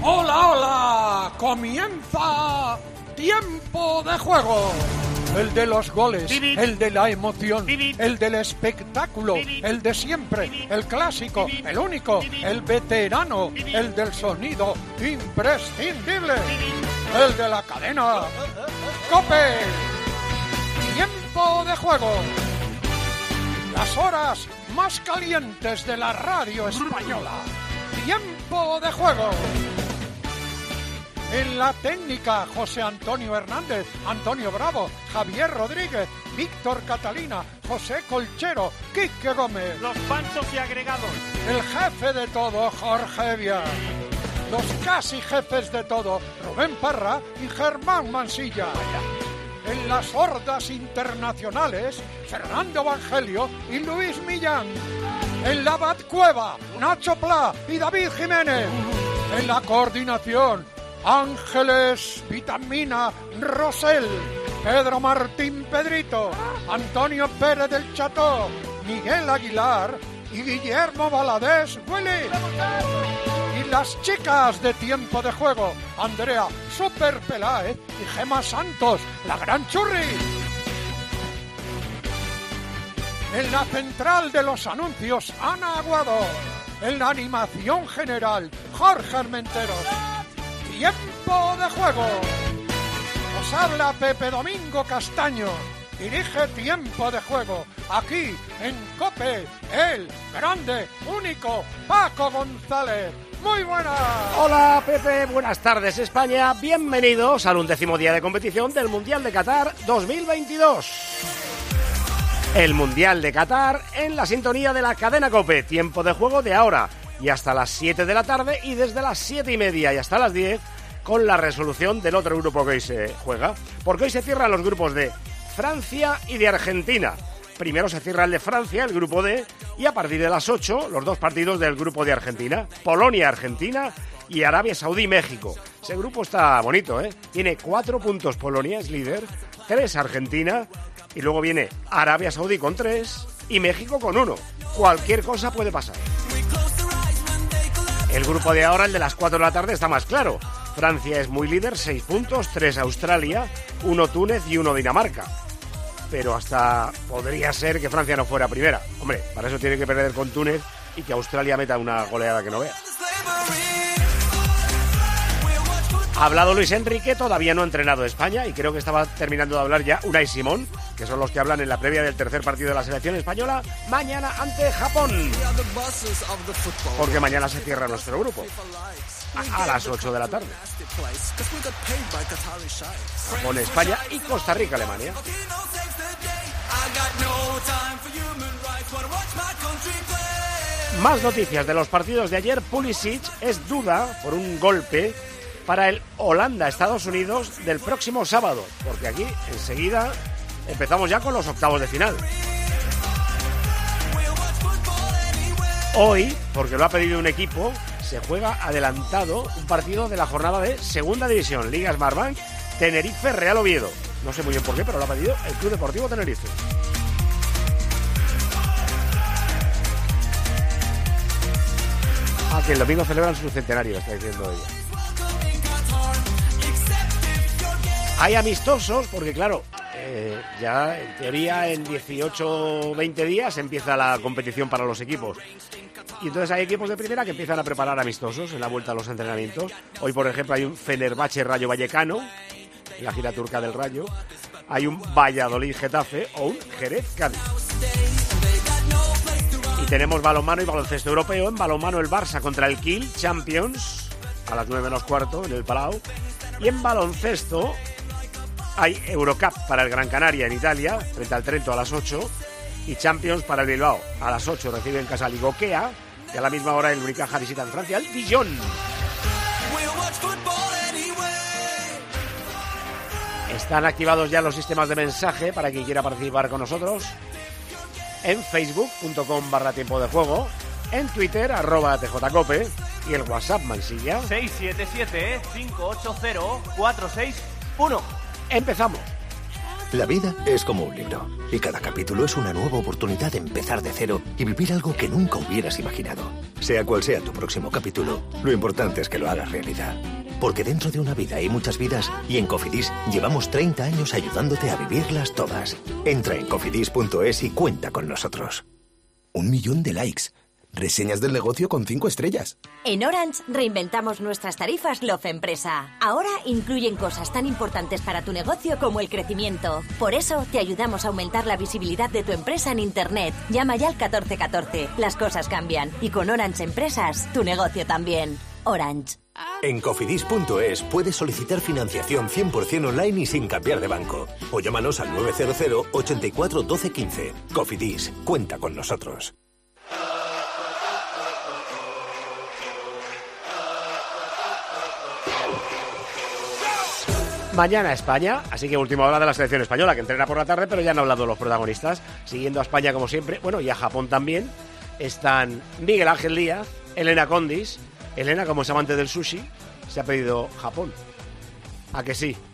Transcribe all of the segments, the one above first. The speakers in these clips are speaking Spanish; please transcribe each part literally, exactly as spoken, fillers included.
¡Hola, hola! ¡Comienza Tiempo de Juego! El de los goles, Vivid. el de la emoción, Vivid. el del espectáculo, Vivid. el de siempre, Vivid. el clásico, Vivid. el único, Vivid. el veterano, Vivid. el del sonido imprescindible, Vivid. el de la cadena COPE. Tiempo de Juego. Las horas más calientes de la radio española. Tiempo de Juego. En la técnica, José Antonio Hernández, Antonio Bravo, Javier Rodríguez, Víctor Catalina, José Colchero, Quique Gómez. Los panchos y agregados. El jefe de todo, Jorge Vial. Los casi jefes de todo, Rubén Parra y Germán Mansilla. En las hordas internacionales, Fernando Evangelio y Luis Millán. En la Batcueva, Nacho Pla y David Jiménez. En la coordinación, Ángeles Vitamina Rosell, Pedro Martín Pedrito, Antonio Pérez del Cható, Miguel Aguilar y Guillermo Valadez Willy. Y las chicas de Tiempo de Juego, Andrea Super Peláez y Gema Santos, la gran churri. En la central de los anuncios, Ana Aguado. En la animación general, Jorge Armenteros. Tiempo de Juego. Os habla Pepe Domingo Castaño. Dirige Tiempo de Juego. Aquí, en COPE, el grande, único, Paco González. ¡Muy buenas! Hola Pepe, buenas tardes España. Bienvenidos al undécimo día de competición del Mundial de Qatar dos mil veintidós. El Mundial de Qatar en la sintonía de la cadena COPE. Tiempo de Juego de ahora y hasta las siete de la tarde y desde las siete y media y hasta las diez con la resolución del otro grupo que hoy se juega. Porque hoy se cierran los grupos de Francia y de Argentina. Primero se cierra el de Francia, el grupo D, y a partir de las ocho los dos partidos del grupo de Argentina. Polonia-Argentina y Arabia Saudí-México. Ese grupo está bonito, ¿eh? Tiene cuatro puntos Polonia, es líder, tres Argentina, y luego viene Arabia Saudí con tres y México con uno. Cualquier cosa puede pasar. El grupo de ahora, el de las cuatro de la tarde, está más claro. Francia es muy líder, seis puntos, tres Australia, uno Túnez y uno Dinamarca. Pero hasta podría ser que Francia no fuera primera. Hombre, para eso tiene que perder con Túnez y que Australia meta una goleada que no vea. Ha hablado Luis Enrique, todavía no ha entrenado España y creo que estaba terminando de hablar ya Unai Simón, que son los que hablan en la previa del tercer partido de la selección española, mañana ante Japón. Porque mañana se cierra nuestro grupo. A, a las ocho de la tarde. Japón, España y Costa Rica, Alemania. Más noticias de los partidos de ayer. Pulisic es duda por un golpe para el Holanda-Estados Unidos del próximo sábado, porque aquí enseguida empezamos ya con los octavos de final. Hoy, porque lo ha pedido un equipo, se juega adelantado un partido de la jornada de Segunda División, Liga Smartbank, Tenerife Real Oviedo. No sé muy bien por qué, pero lo ha pedido el Club Deportivo Tenerife. Ah, que el domingo celebran su centenario, está diciendo ella. Hay amistosos, porque claro, eh, ya en teoría en dieciocho o veinte días empieza la competición para los equipos. Y entonces hay equipos de primera que empiezan a preparar amistosos en la vuelta a los entrenamientos. Hoy, por ejemplo, hay un Fenerbahce Rayo Vallecano, en la gira turca del Rayo. Hay un Valladolid Getafe o un Jerez Cádiz. Y tenemos balonmano y baloncesto europeo. En balonmano el Barça contra el Kiel, Champions, a las nueve menos cuarto en el Palau. Y en baloncesto hay Eurocup para el Gran Canaria en Italia, frente al Trento a las ocho. Y Champions para el Bilbao. A las ocho recibe en casa Ligokea. Y a la misma hora el Unicaja visita en Francia al Dijon. Están activados ya los sistemas de mensaje para quien quiera participar con nosotros. En facebook punto com barra tiempo de juego. En Twitter, arroba tjcope. Y el WhatsApp Mansilla. seis siete siete, cinco ocho cero, cuatro seis uno. Empezamos. La vida es como un libro, y cada capítulo es una nueva oportunidad de empezar de cero y vivir algo que nunca hubieras imaginado. Sea cual sea tu próximo capítulo, lo importante es que lo hagas realidad. Porque dentro de una vida hay muchas vidas, y en Cofidis llevamos treinta años ayudándote a vivirlas todas. Entra en cofidis punto es y cuenta con nosotros. Un millón de likes. Reseñas del negocio con cinco estrellas. En Orange reinventamos nuestras tarifas Love Empresa. Ahora incluyen cosas tan importantes para tu negocio como el crecimiento. Por eso te ayudamos a aumentar la visibilidad de tu empresa en Internet. Llama ya al catorce catorce. Las cosas cambian. Y con Orange Empresas, tu negocio también. Orange. En cofidis punto es puedes solicitar financiación cien por ciento online y sin cambiar de banco. O llámanos al nueve cero cero, ochenta y cuatro, doce, quince. Cofidis, cuenta con nosotros. Mañana España, así que última hora de la selección española, que entrena por la tarde, pero ya han hablado los protagonistas. Siguiendo a España como siempre, bueno, y a Japón también, están Miguel Ángel Díaz, Elena Condis. Elena, como es amante del sushi, se ha pedido Japón. ¿A que sí?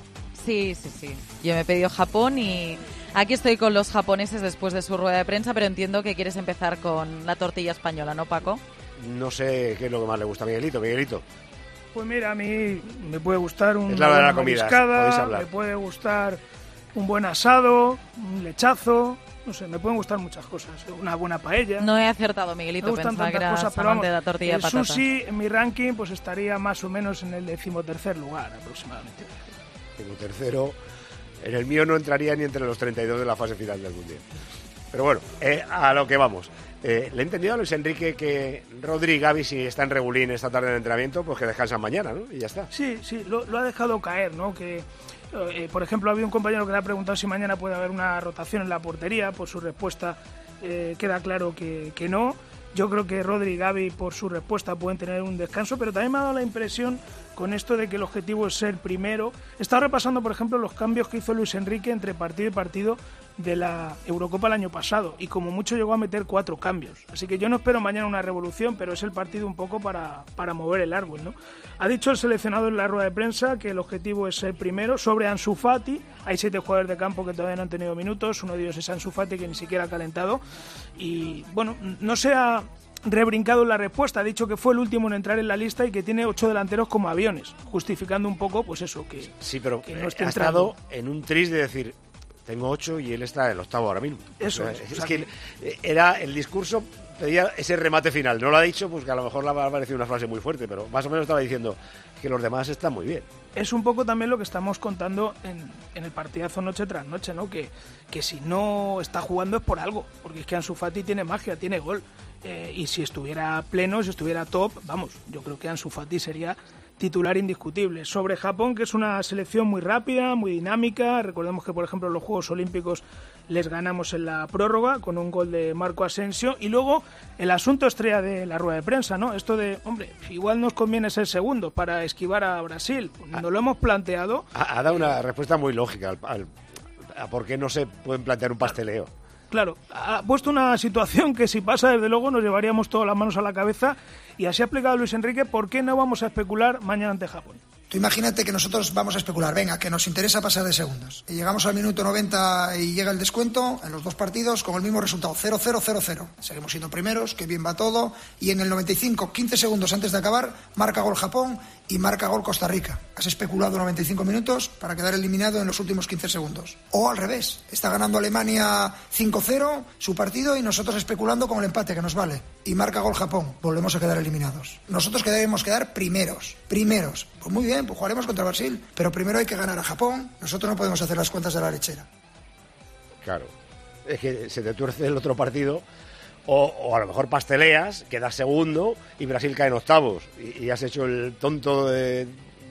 Sí, sí, sí. Yo me he pedido Japón y aquí estoy con los japoneses después de su rueda de prensa, pero entiendo que quieres empezar con la tortilla española, ¿no, Paco? No sé qué es lo que más le gusta a Miguelito. Miguelito. Pues mira, a mí me puede gustar un es la de la comida, mariscada, me puede gustar un buen asado, un lechazo, no sé, me pueden gustar muchas cosas, una buena paella. No he acertado, Miguelito, pensaba que eras cosas, amante de la tortilla de patata. El sushi en mi ranking pues estaría más o menos en el decimotercer lugar aproximadamente. Decimotercero, en el mío no entraría ni entre los treinta y dos de la fase final del Mundial. Pero bueno, eh, a lo que vamos. Eh, le he entendido a Luis Enrique que Rodri y Gavi, si están regulín esta tarde en el entrenamiento, pues que descansan mañana, ¿no? Y ya está. Sí, sí, lo, lo ha dejado caer, ¿no? Que, eh, por ejemplo, había un compañero que le ha preguntado si mañana puede haber una rotación en la portería. Por su respuesta eh, queda claro que, que no. Yo creo que Rodri y Gavi, por su respuesta, pueden tener un descanso, pero también me ha dado la impresión con esto de que el objetivo es ser primero. He estado repasando, por ejemplo, los cambios que hizo Luis Enrique entre partido y partido de la Eurocopa el año pasado, y como mucho llegó a meter cuatro cambios. Así que yo no espero mañana una revolución, pero es el partido un poco para, para mover el árbol, ¿no? Ha dicho el seleccionador en la rueda de prensa que el objetivo es ser primero. Sobre Ansu Fati, hay siete jugadores de campo que todavía no han tenido minutos, uno de ellos es Ansu Fati, que ni siquiera ha calentado, y bueno, no se ha rebrincado en la respuesta, ha dicho que fue el último en entrar en la lista y que tiene ocho delanteros como aviones, justificando un poco, pues eso, que, sí, pero que no esté ha entrando. estado en un tris de decir, tengo ocho y él está el octavo ahora mismo. Eso o sea, es. Es, o sea, que era el discurso, pedía ese remate final. No lo ha dicho, pues que a lo mejor le ha parecido una frase muy fuerte, pero más o menos estaba diciendo que los demás están muy bien. Es un poco también lo que estamos contando en, en el partidazo noche tras noche, ¿no? Que, que si no está jugando es por algo, porque es que Ansu Fati tiene magia, tiene gol. Eh, y si estuviera pleno, si estuviera top, vamos, yo creo que Ansu Fati sería titular indiscutible. Sobre Japón, que es una selección muy rápida, muy dinámica. Recordemos que, por ejemplo, en los Juegos Olímpicos les ganamos en la prórroga con un gol de Marco Asensio. Y luego el asunto estrella de la rueda de prensa, ¿no? Esto de, hombre, igual nos conviene ser segundos para esquivar a Brasil. Nos lo hemos planteado. Ha, ha dado una respuesta muy lógica al, al, a por qué no se pueden plantear un pasteleo. Claro, ha puesto una situación que si pasa, desde luego, nos llevaríamos todas las manos a la cabeza, y así ha explicado Luis Enrique por qué no vamos a especular mañana ante Japón. Tú imagínate que nosotros vamos a especular, venga, que nos interesa pasar de segundos. Y llegamos al minuto noventa y llega el descuento en los dos partidos con el mismo resultado, cero cero cero cero. Seguimos siendo primeros, que bien va todo, y en el noventa y cinco, quince segundos antes de acabar, marca gol Japón y marca gol Costa Rica. Has especulado noventa y cinco minutos para quedar eliminado en los últimos quince segundos. O al revés, está ganando Alemania cinco cero su partido y nosotros especulando con el empate que nos vale. Y marca gol Japón, volvemos a quedar eliminados. Nosotros debemos quedar primeros, primeros. Pues muy bien, pues jugaremos contra Brasil, pero primero hay que ganar a Japón. Nosotros no podemos hacer las cuentas de la lechera. Claro, es que se te tuerce el otro partido, o, o a lo mejor pasteleas, quedas segundo y Brasil cae en octavos y, y has hecho el tonto de...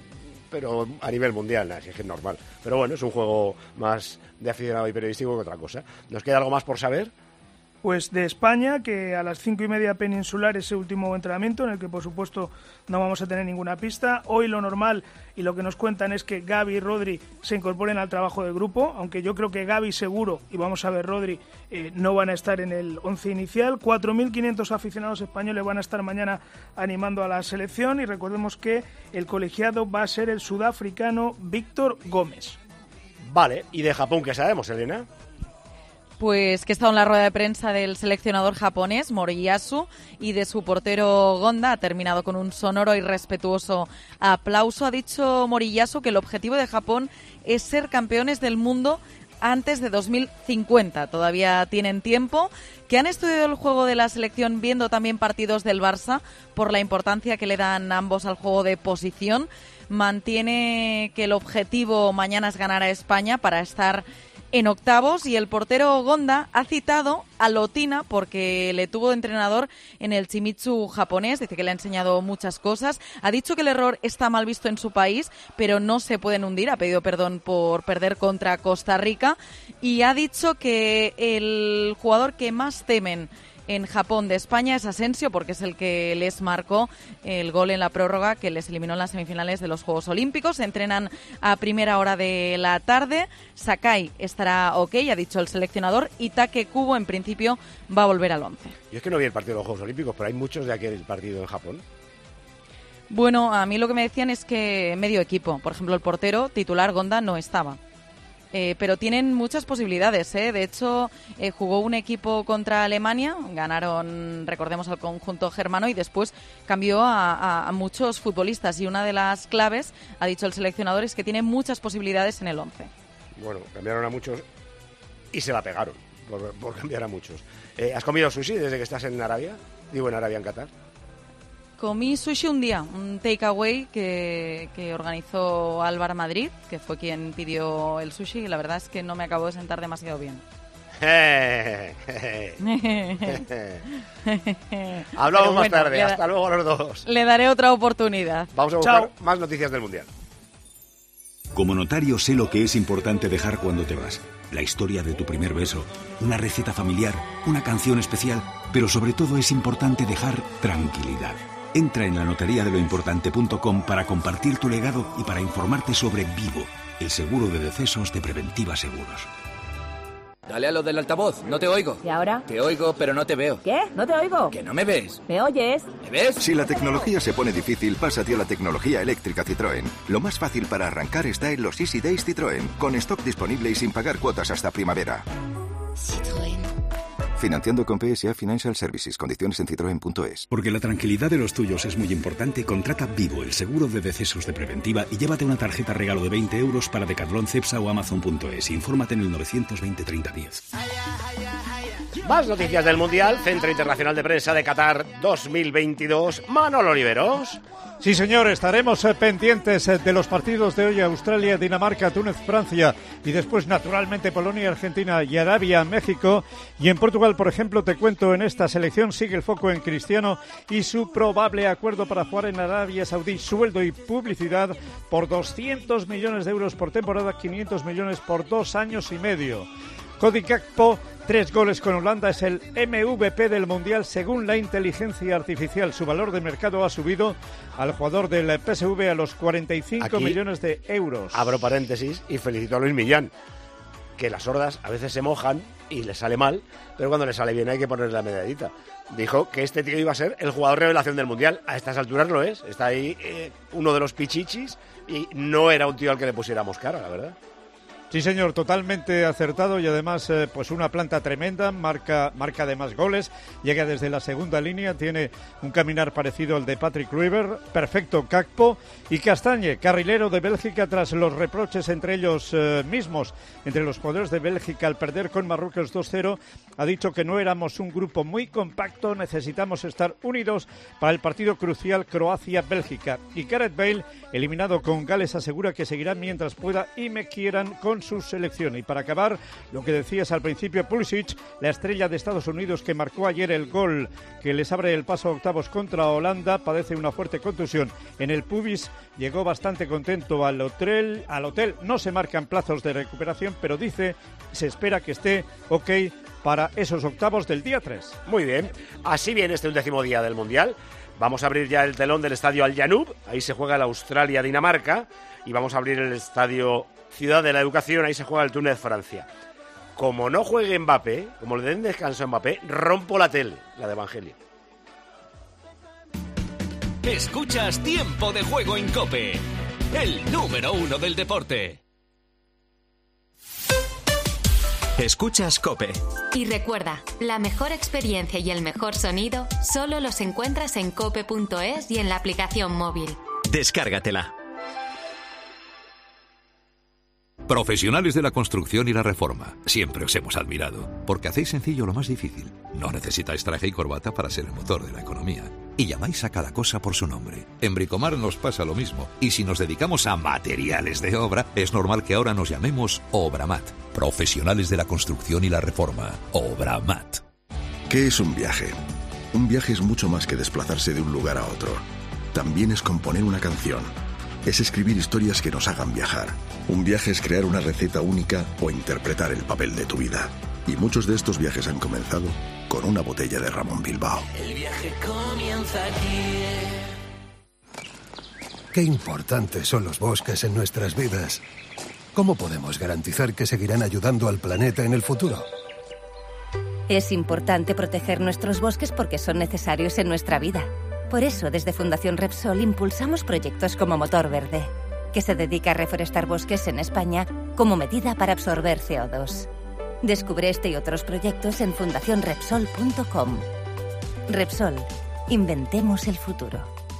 pero a nivel mundial, así es que es normal. Pero bueno, es un juego más de aficionado y periodístico que otra cosa. ¿Nos queda algo más por saber? Pues de España, que a las cinco y media peninsular ese último entrenamiento, en el que por supuesto no vamos a tener ninguna pista. Hoy lo normal y lo que nos cuentan es que Gavi y Rodri se incorporen al trabajo del grupo, aunque yo creo que Gavi seguro, y vamos a ver Rodri, eh, no van a estar en el once inicial. cuatro mil quinientos aficionados españoles van a estar mañana animando a la selección, y recordemos que el colegiado va a ser el sudafricano Víctor Gómez. Vale, ¿y de Japón qué sabemos, Elena? Pues que ha estado en la rueda de prensa del seleccionador japonés, Moriyasu, y de su portero Gonda. Ha terminado con un sonoro y respetuoso aplauso. Ha dicho Moriyasu que el objetivo de Japón es ser campeones del mundo antes de dos mil cincuenta. Todavía tienen tiempo. Que han estudiado el juego de la selección viendo también partidos del Barça por la importancia que le dan ambos al juego de posición. Mantiene que el objetivo mañana es ganar a España para estar en octavos, y el portero Gonda ha citado a Lotina porque le tuvo de entrenador en el Shimizu japonés. Dice que le ha enseñado muchas cosas. Ha dicho que el error está mal visto en su país, pero no se pueden hundir. Ha pedido perdón por perder contra Costa Rica y ha dicho que el jugador que más temen en Japón de España es Asensio, porque es el que les marcó el gol en la prórroga que les eliminó en las semifinales de los Juegos Olímpicos. Se entrenan a primera hora de la tarde. Sakai estará ok, ha dicho el seleccionador, y Take Kubo en principio va a volver al once. Yo es que no vi el partido de los Juegos Olímpicos, pero hay muchos de aquel partido en Japón. Bueno, a mí lo que me decían es que medio equipo. Por ejemplo, el portero titular Gonda no estaba. Eh, pero tienen muchas posibilidades, ¿eh? De hecho, eh, jugó un equipo contra Alemania, ganaron, recordemos, al conjunto germano, y después cambió a, a, a muchos futbolistas. Y una de las claves, ha dicho el seleccionador, es que tiene muchas posibilidades en el once. Bueno, cambiaron a muchos y se la pegaron por, por cambiar a muchos. Eh, ¿Has comido sushi desde que estás en Arabia? Digo, en Arabia, en Qatar. Comí sushi un día, un takeaway que, que organizó Álvaro Madrid, que fue quien pidió el sushi, y la verdad es que no me acabó de sentar demasiado bien. Hablamos bueno, más tarde, da, hasta luego los dos. Le daré otra oportunidad. Vamos a buscar Chao. más noticias del Mundial. Como notario sé lo que es importante dejar cuando te vas. La historia de tu primer beso, una receta familiar, una canción especial, pero sobre todo es importante dejar tranquilidad. Entra en la notaría de lo importante punto com para compartir tu legado y para informarte sobre Vivo, el seguro de decesos de Preventiva Seguros. Dale a lo del altavoz, no te oigo. ¿Y ahora? Te oigo, pero no te veo. ¿Qué? ¿No te oigo? ¿Que no me ves? ¿Me oyes? ¿Me ves? Si la tecnología se pone difícil, pásate a la tecnología eléctrica Citroën. Lo más fácil para arrancar está en los Easy Days Citroën, con stock disponible y sin pagar cuotas hasta primavera. Citroën. Financiando con P S A Financial Services. Condiciones en citroen punto es. Porque la tranquilidad de los tuyos es muy importante, contrata Vivo, el seguro de decesos de Preventiva, y llévate una tarjeta regalo de veinte euros para Decathlon, Cepsa o Amazon punto es. Infórmate en el novecientos veinte treinta diez. Más noticias del Mundial, Centro Internacional de Prensa de Qatar dos mil veintidós. Manolo Oliveros. Sí, señor, estaremos eh, pendientes eh, de los partidos de hoy: Australia, Dinamarca, Túnez, Francia, y después, naturalmente, Polonia, Argentina y Arabia, México. Y en Portugal, por ejemplo, te cuento, en esta selección sigue el foco en Cristiano y su probable acuerdo para jugar en Arabia Saudí. Sueldo y publicidad por doscientos millones de euros por temporada, quinientos millones por dos años y medio. Cody Gakpo, tres goles con Holanda, es el M V P del Mundial según la inteligencia artificial. Su valor de mercado ha subido al jugador del P S V a los cuarenta y cinco Aquí millones de euros. Abro paréntesis y felicito a Luis Millán, que las sordas a veces se mojan y le sale mal, pero cuando le sale bien hay que ponerle la medallita. Dijo que este tío iba a ser el jugador revelación del Mundial. A estas alturas lo es. Está ahí eh, uno de los pichichis y no era un tío al que le pusiéramos cara, la verdad. Sí, señor, totalmente acertado, y además eh, pues una planta tremenda, marca, marca además goles, llega desde la segunda línea, tiene un caminar parecido al de Patrick Kluivert, perfecto Gakpo, y Castagne, carrilero de Bélgica, tras los reproches entre ellos eh, mismos, entre los jugadores de Bélgica al perder con Marruecos dos cero, ha dicho que no éramos un grupo muy compacto, necesitamos estar unidos para el partido crucial Croacia-Bélgica. Y Gareth Bale, eliminado con Gales, asegura que seguirá mientras pueda y me quieran con su selección. Y para acabar, lo que decías al principio, Pulisic, la estrella de Estados Unidos que marcó ayer el gol que les abre el paso a octavos contra Holanda, padece una fuerte contusión en el pubis, llegó bastante contento al hotel, al hotel no se marcan plazos de recuperación, pero dice, se espera que esté ok para esos octavos del día tres. Muy bien, así viene este undécimo día del Mundial. Vamos a abrir ya el telón del estadio Al Janub, ahí se juega el Australia-Dinamarca, y vamos a abrir el estadio Ciudad de la Educación, ahí se juega el Túnez-Francia. Como no juegue Mbappé, como le den descanso a Mbappé, rompo la tele, la de Evangelio. Escuchas Tiempo de Juego en COPE, el número uno del deporte. Escuchas COPE. Y recuerda, la mejor experiencia y el mejor sonido solo los encuentras en cope punto es y en la aplicación móvil. Descárgatela. Profesionales de la construcción y la reforma. Siempre os hemos admirado, porque hacéis sencillo lo más difícil. No necesitáis traje y corbata para ser el motor de la economía. Y llamáis a cada cosa por su nombre. En Bricomar nos pasa lo mismo. Y si nos dedicamos a materiales de obra, es normal que ahora nos llamemos Obramat. Profesionales de la construcción y la reforma. Obramat. ¿Qué es un viaje? Un viaje es mucho más que desplazarse de un lugar a otro. También es componer una canción. Es escribir historias que nos hagan viajar. Un viaje es crear una receta única o interpretar el papel de tu vida. Y muchos de estos viajes han comenzado con una botella de Ramón Bilbao. El viaje comienza aquí. Qué importantes son los bosques en nuestras vidas. ¿Cómo podemos garantizar que seguirán ayudando al planeta en el futuro? Es importante proteger nuestros bosques porque son necesarios en nuestra vida. Por eso, desde Fundación Repsol impulsamos proyectos como Motor Verde, que se dedica a reforestar bosques en España como medida para absorber C O dos. Descubre este y otros proyectos en fundación repsol punto com. Repsol, inventemos el futuro.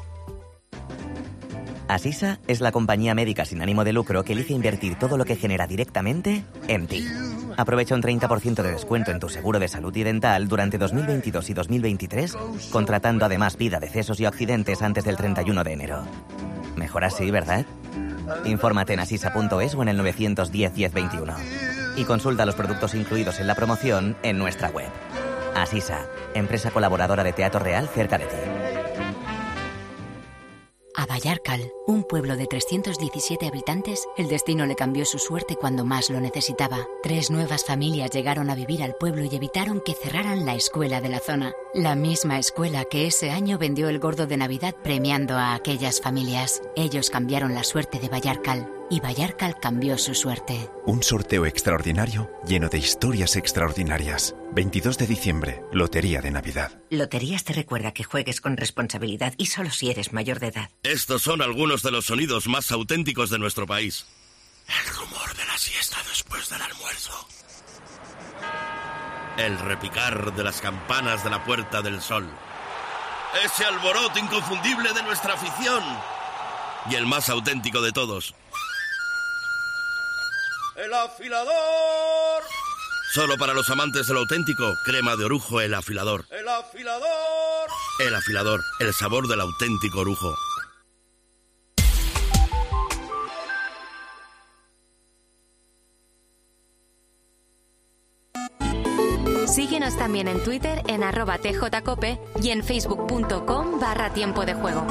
Asisa es la compañía médica sin ánimo de lucro que elige invertir todo lo que genera directamente en ti. Aprovecha un treinta por ciento de descuento en tu seguro de salud y dental durante dos mil veintidós y dos mil veintitrés, contratando además vida, decesos y accidentes antes del treinta y uno de enero. Mejor así, ¿verdad? Infórmate en asisa punto es o en el nueve uno cero, diez, veintiuno. Y consulta los productos incluidos en la promoción en nuestra web. Asisa, empresa colaboradora de Teatro Real cerca de ti. A Vallarcal, un pueblo de trescientos diecisiete habitantes, el destino le cambió su suerte cuando más lo necesitaba. Tres nuevas familias llegaron a vivir al pueblo y evitaron que cerraran la escuela de la zona. La misma escuela que ese año vendió el gordo de Navidad premiando a aquellas familias. Ellos cambiaron la suerte de Vallarcal y Vallarcal cambió su suerte. Un sorteo extraordinario lleno de historias extraordinarias. veintidós de diciembre, Lotería de Navidad. Loterías te recuerda que juegues con responsabilidad y solo si eres mayor de edad. Estos son algunos de los sonidos más auténticos de nuestro país. El rumor de la siesta después del almuerzo. El repicar de las campanas de la Puerta del Sol. Ese alboroto inconfundible de nuestra afición. Y el más auténtico de todos. ¡El afilador! Solo para los amantes de lo auténtico, crema de orujo El Afilador. ¡El afilador! El Afilador, el sabor del auténtico orujo. Síguenos también en Twitter en arroba tjcope y en facebook punto com barra tiempo de juego.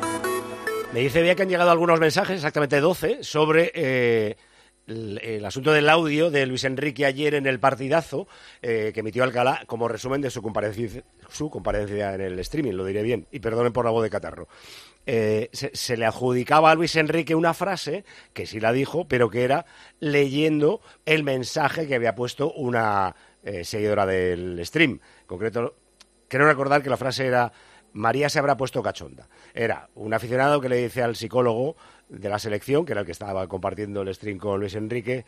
Me dice bien que han llegado algunos mensajes, exactamente doce, sobre eh, el, el asunto del audio de Luis Enrique ayer en el partidazo eh, que emitió Alcalá como resumen de su comparecencia, su comparecencia en el streaming, lo diré bien, y perdonen por la voz de catarro. Eh, se, se le adjudicaba a Luis Enrique una frase, que sí la dijo, pero que era leyendo el mensaje que había puesto una eh, seguidora del stream. En concreto, quiero recordar que la frase era: María se habrá puesto cachonda. Era un aficionado que le dice al psicólogo de la selección, que era el que estaba compartiendo el stream con Luis Enrique,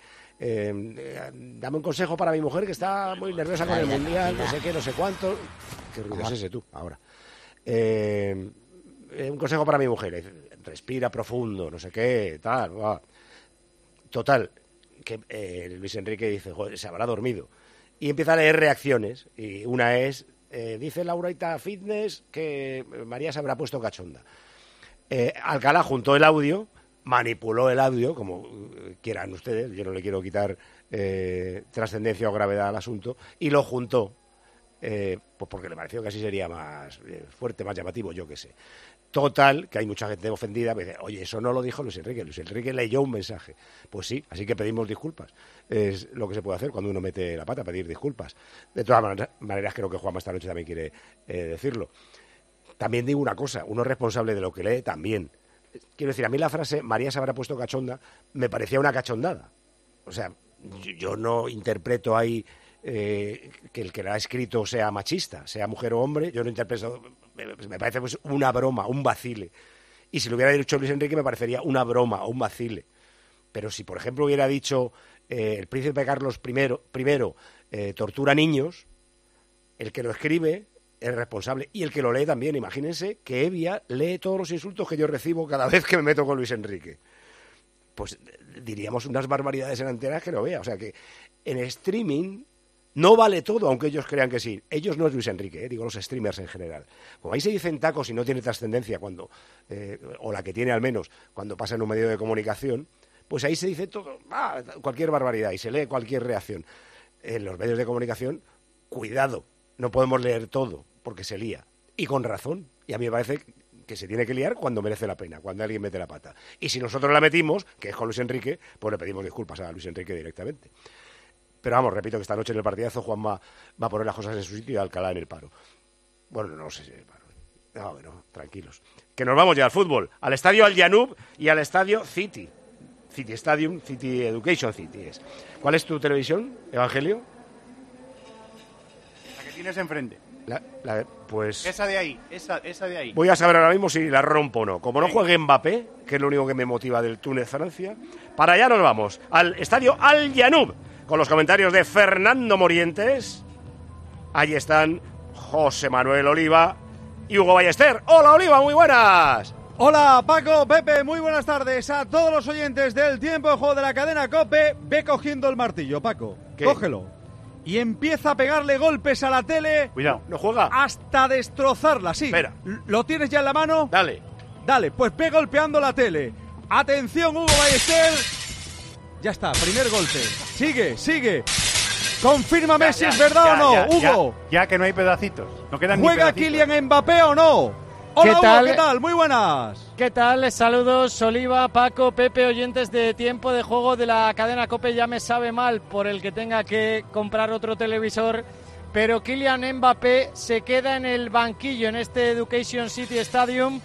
eh, dame un consejo para mi mujer que está muy nerviosa con el Mundial, no sé qué, no sé cuánto. ¿Qué ruido es ese tú, ahora? Eh, un consejo para mi mujer. Respira profundo, no sé qué, tal. Va. Total, que eh, Luis Enrique dice, joder, se habrá dormido. Y empieza a leer reacciones, y una es... Eh, dice Lauraita Fitness que María se habrá puesto cachonda. Eh, Alcalá juntó el audio, manipuló el audio, como eh, quieran ustedes, yo no le quiero quitar eh, trascendencia o gravedad al asunto, y lo juntó, eh, pues porque le pareció que así sería más eh, fuerte, más llamativo, yo qué sé. Total, que hay mucha gente ofendida, me dice, oye, eso no lo dijo Luis Enrique, Luis Enrique leyó un mensaje. Pues sí, así que pedimos disculpas. Es lo que se puede hacer cuando uno mete la pata, pedir disculpas. De todas maneras, maneras creo que Juanma esta noche también quiere eh, decirlo. También digo una cosa, uno es responsable de lo que lee también. Quiero decir, a mí la frase, María se habrá puesto cachonda, me parecía una cachondada. O sea, yo, yo no interpreto ahí... Eh, que el que la ha escrito sea machista, sea mujer o hombre, yo no interpreto, me, me parece pues una broma, un vacile. Y si lo hubiera dicho Luis Enrique me parecería una broma o un vacile. Pero si, por ejemplo, hubiera dicho eh, el príncipe Carlos primero, primero eh, tortura niños, el que lo escribe es responsable y el que lo lee también. Imagínense que Evia lee todos los insultos que yo recibo cada vez que me meto con Luis Enrique. Pues diríamos unas barbaridades en antenas que no vea. O sea que en streaming no vale todo, aunque ellos crean que sí. Ellos no es Luis Enrique, ¿eh? Digo los streamers en general. Como ahí se dicen tacos y no tiene trascendencia, cuando eh, o la que tiene al menos, cuando pasa en un medio de comunicación, pues ahí se dice todo, ah, cualquier barbaridad y se lee cualquier reacción. En los medios de comunicación, cuidado, no podemos leer todo porque se lía. Y con razón. Y a mí me parece que se tiene que liar cuando merece la pena, cuando alguien mete la pata. Y si nosotros la metimos, que es con Luis Enrique, pues le pedimos disculpas a Luis Enrique directamente. Pero vamos, repito que esta noche en el partidazo Juan va, va a poner las cosas en su sitio y Alcalá en el paro. Bueno, no sé si en el paro. No, bueno, tranquilos. Que nos vamos ya al fútbol, al estadio Al Janub y al estadio City. City Stadium, City Education City es. ¿Cuál es tu televisión, Evangelio? La que tienes enfrente. La, la, pues... Esa de ahí, esa, esa de ahí. Voy a saber ahora mismo si la rompo o no. Como no juegue Mbappé, que es lo único que me motiva del Túnez-Francia, para allá nos vamos, al estadio Al Janub, con los comentarios de Fernando Morientes. Ahí están José Manuel Oliva y Hugo Ballester. ¡Hola, Oliva! ¡Muy buenas! Hola, Paco, Pepe, muy buenas tardes a todos los oyentes del Tiempo de Juego de la cadena COPE. Ve cogiendo el martillo, Paco. ¿Qué? Cógelo. Y empieza a pegarle golpes a la tele. Cuidado, ¿no juega? Hasta destrozarla, sí. Espera. ¿Lo tienes ya en la mano? Dale. Dale, pues ve golpeando la tele. Atención, Hugo Ballester. Ya está, primer golpe. Sigue, sigue. Confírmame ya, si ya, es verdad ya, o no, ya, Hugo. Ya, ya que no hay pedacitos. No quedan ¿Juega ni Kylian Mbappé o no? Hola, ¿Qué tal? Hugo, ¿qué tal? Muy buenas. ¿Qué tal? Les saludos, Oliva, Paco, Pepe, oyentes de Tiempo de Juego de la cadena COPE. Ya me sabe mal por el que tenga que comprar otro televisor, pero Kylian Mbappé se queda en el banquillo en este Education City Stadium,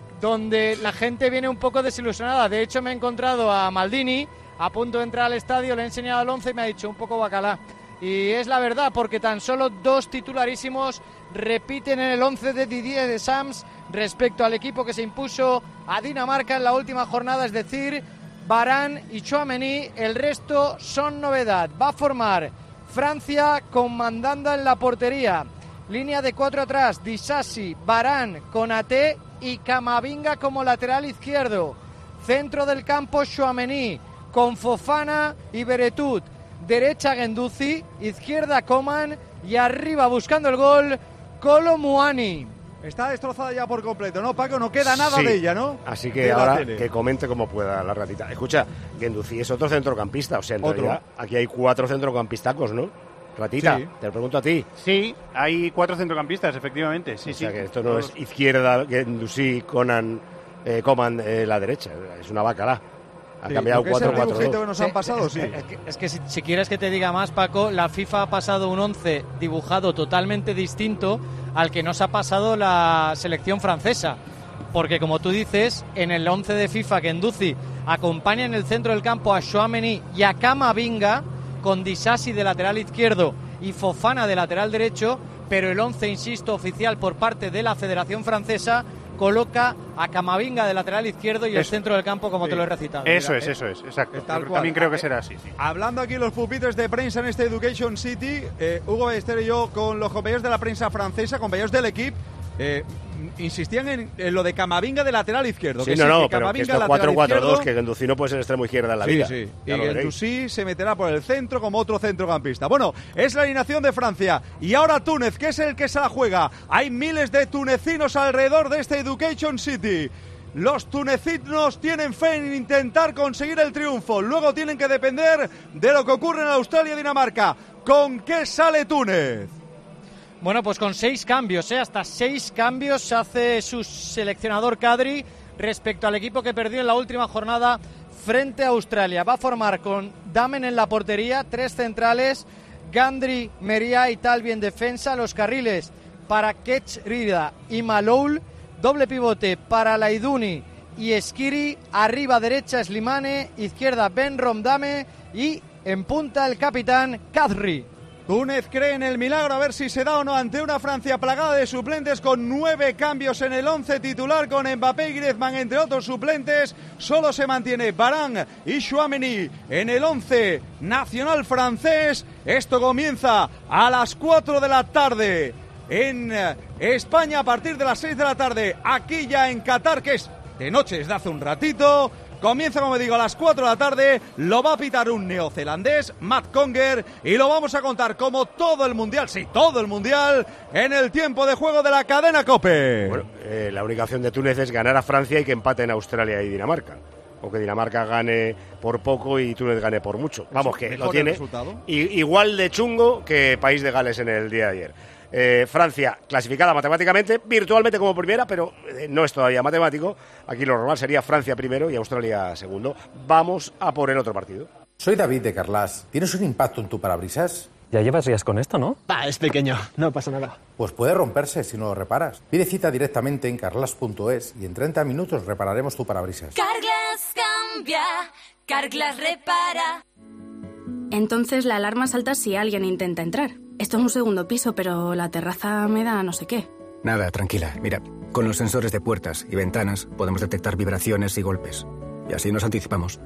donde la gente viene un poco desilusionada. De hecho, me he encontrado a Maldini a punto de entrar al estadio, le he enseñado el once y me ha dicho un poco bacalá. Y es la verdad, porque tan solo dos titularísimos repiten en el once de Didier Deschamps respecto al equipo que se impuso a Dinamarca en la última jornada, es decir, Varane y Tchouaméni. El resto son novedad. Va a formar Francia con Mandanda en la portería. Línea de cuatro atrás, Disasi, Varane, Konaté y Camavinga como lateral izquierdo. Centro del campo, Tchouaméni con Fofana y Veretout. Derecha Guendouzi, izquierda Coman y arriba buscando el gol Kolo Muani. Está destrozada ya por completo, ¿no, Paco? No queda nada sí. de ella, ¿no? Así que ahora que comente como pueda la ratita. Escucha, Guendouzi es otro centrocampista, o sea, en ¿Otro? realidad aquí hay cuatro centrocampistacos, ¿no? Ratita, sí. Te lo pregunto a ti. Sí, hay cuatro centrocampistas, efectivamente. Sí, o sea sí. que esto no es izquierda, Guendouzi, Conan, eh, Coman eh, la derecha, es una bacala. Ha sí, cambiado cuatro cuatro dos. Que nos han pasado, sí. Es que, es que si, si quieres que te diga más, Paco, la FIFA ha pasado un once dibujado totalmente distinto al que nos ha pasado la selección francesa. Porque, como tú dices, en el once de FIFA, Guendouzi acompaña en el centro del campo a Tchouaméni y a Camavinga, con Disasi de lateral izquierdo y Fofana de lateral derecho, pero el once, insisto, oficial por parte de la Federación Francesa coloca a Camavinga de lateral izquierdo y eso. El centro del campo como sí. Te lo he recitado. Eso Mira, es, eh, eso es, exacto. Tal cual. También creo que será así. Sí. Hablando aquí los pupitres de prensa en este Education City, eh, Hugo Ballester y yo con los compañeros de la prensa francesa, compañeros del equipo, eh, insistían en, en lo de Camavinga de lateral izquierdo. Sí, que no, sí, no, que pero que esto cuatro cuatro dos, que Guendouzi no puede ser extremo izquierda en la sí, vida. Sí, ya y Guendouzi se meterá por el centro como otro centrocampista. Bueno, es la alineación de Francia. Y ahora Túnez, que es el que se la juega. Hay miles de tunecinos alrededor de este Education City. Los tunecinos tienen fe en intentar conseguir el triunfo. Luego tienen que depender de lo que ocurre en Australia y Dinamarca. ¿Con qué sale Túnez? Bueno, pues con seis cambios, ¿eh? Hasta seis cambios hace su seleccionador Kadri respecto al equipo que perdió en la última jornada frente a Australia. Va a formar con Damen en la portería, tres centrales, Gandri, Meria y Talvi en defensa, los carriles para Ketch Rida y Maloul, doble pivote para Laiduni y Esquiri, arriba derecha Slimane, izquierda Ben Romdame y en punta el capitán Kadri. Túnez cree en el milagro, a ver si se da o no ante una Francia plagada de suplentes con nueve cambios en el once titular con Mbappé y Griezmann entre otros suplentes. Solo se mantiene Varane y Tchouaméni en el once nacional francés. Esto comienza a las cuatro de la tarde en España, a partir de las seis de la tarde aquí ya en Qatar, que es de noche desde hace un ratito. Comienza, como digo, a las cuatro de la tarde, lo va a pitar un neozelandés, Matt Conger, y lo vamos a contar como todo el Mundial, sí, todo el Mundial, en el tiempo de juego de la cadena COPE. Bueno, eh, la única opción de Túnez es ganar a Francia y que empaten Australia y Dinamarca. O que Dinamarca gane por poco y Túnez gane por mucho. Vamos, que lo tiene y, igual de chungo que País de Gales en el día de ayer. Eh, Francia clasificada matemáticamente, virtualmente como primera, pero eh, no es todavía matemático. Aquí lo normal sería Francia primero y Australia segundo. Vamos a por el otro partido. Soy David de Carlas. ¿Tienes un impacto en tu parabrisas? Ya llevas días con esto, ¿no? Va, es pequeño, no pasa nada. Pues puede romperse si no lo reparas. Pide cita directamente en carlas punto es y en treinta minutos repararemos tu parabrisas. Carglass cambia, Carglass repara. Entonces la alarma salta si alguien intenta entrar. Esto es un segundo piso, pero la terraza me da no sé qué. Nada, tranquila. Mira, con los sensores de puertas y ventanas podemos detectar vibraciones y golpes. Y así nos anticipamos.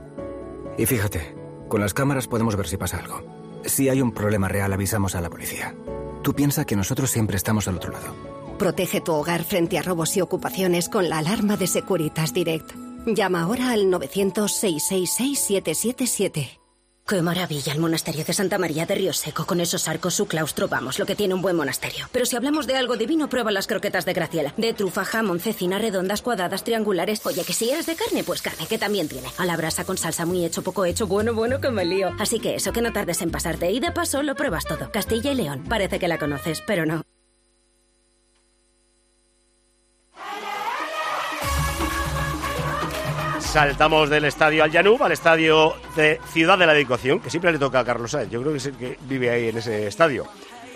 Y fíjate, con las cámaras podemos ver si pasa algo. Si hay un problema real, avisamos a la policía. Tú piensa que nosotros siempre estamos al otro lado. Protege tu hogar frente a robos y ocupaciones con la alarma de Securitas Direct. Llama ahora al novecientos, seiscientos sesenta y seis, siete siete siete. ¡Qué maravilla el monasterio de Santa María de Río Seco! Con esos arcos, su claustro, vamos, lo que tiene un buen monasterio. Pero si hablamos de algo divino, prueba las croquetas de Graciela. De trufa, jamón, cecina, redondas, cuadradas, triangulares. Oye, que si eres de carne, pues carne, que también tiene. A la brasa con salsa, muy hecho, poco hecho, bueno, bueno, que me lío. Así que eso, que no tardes en pasarte. Y de paso, lo pruebas todo. Castilla y León. Parece que la conoces, pero no. Saltamos del estadio Al Janub al estadio de Ciudad de la Dedicación, que siempre le toca a Carlos Sainz. Yo creo que es el que vive ahí en ese estadio.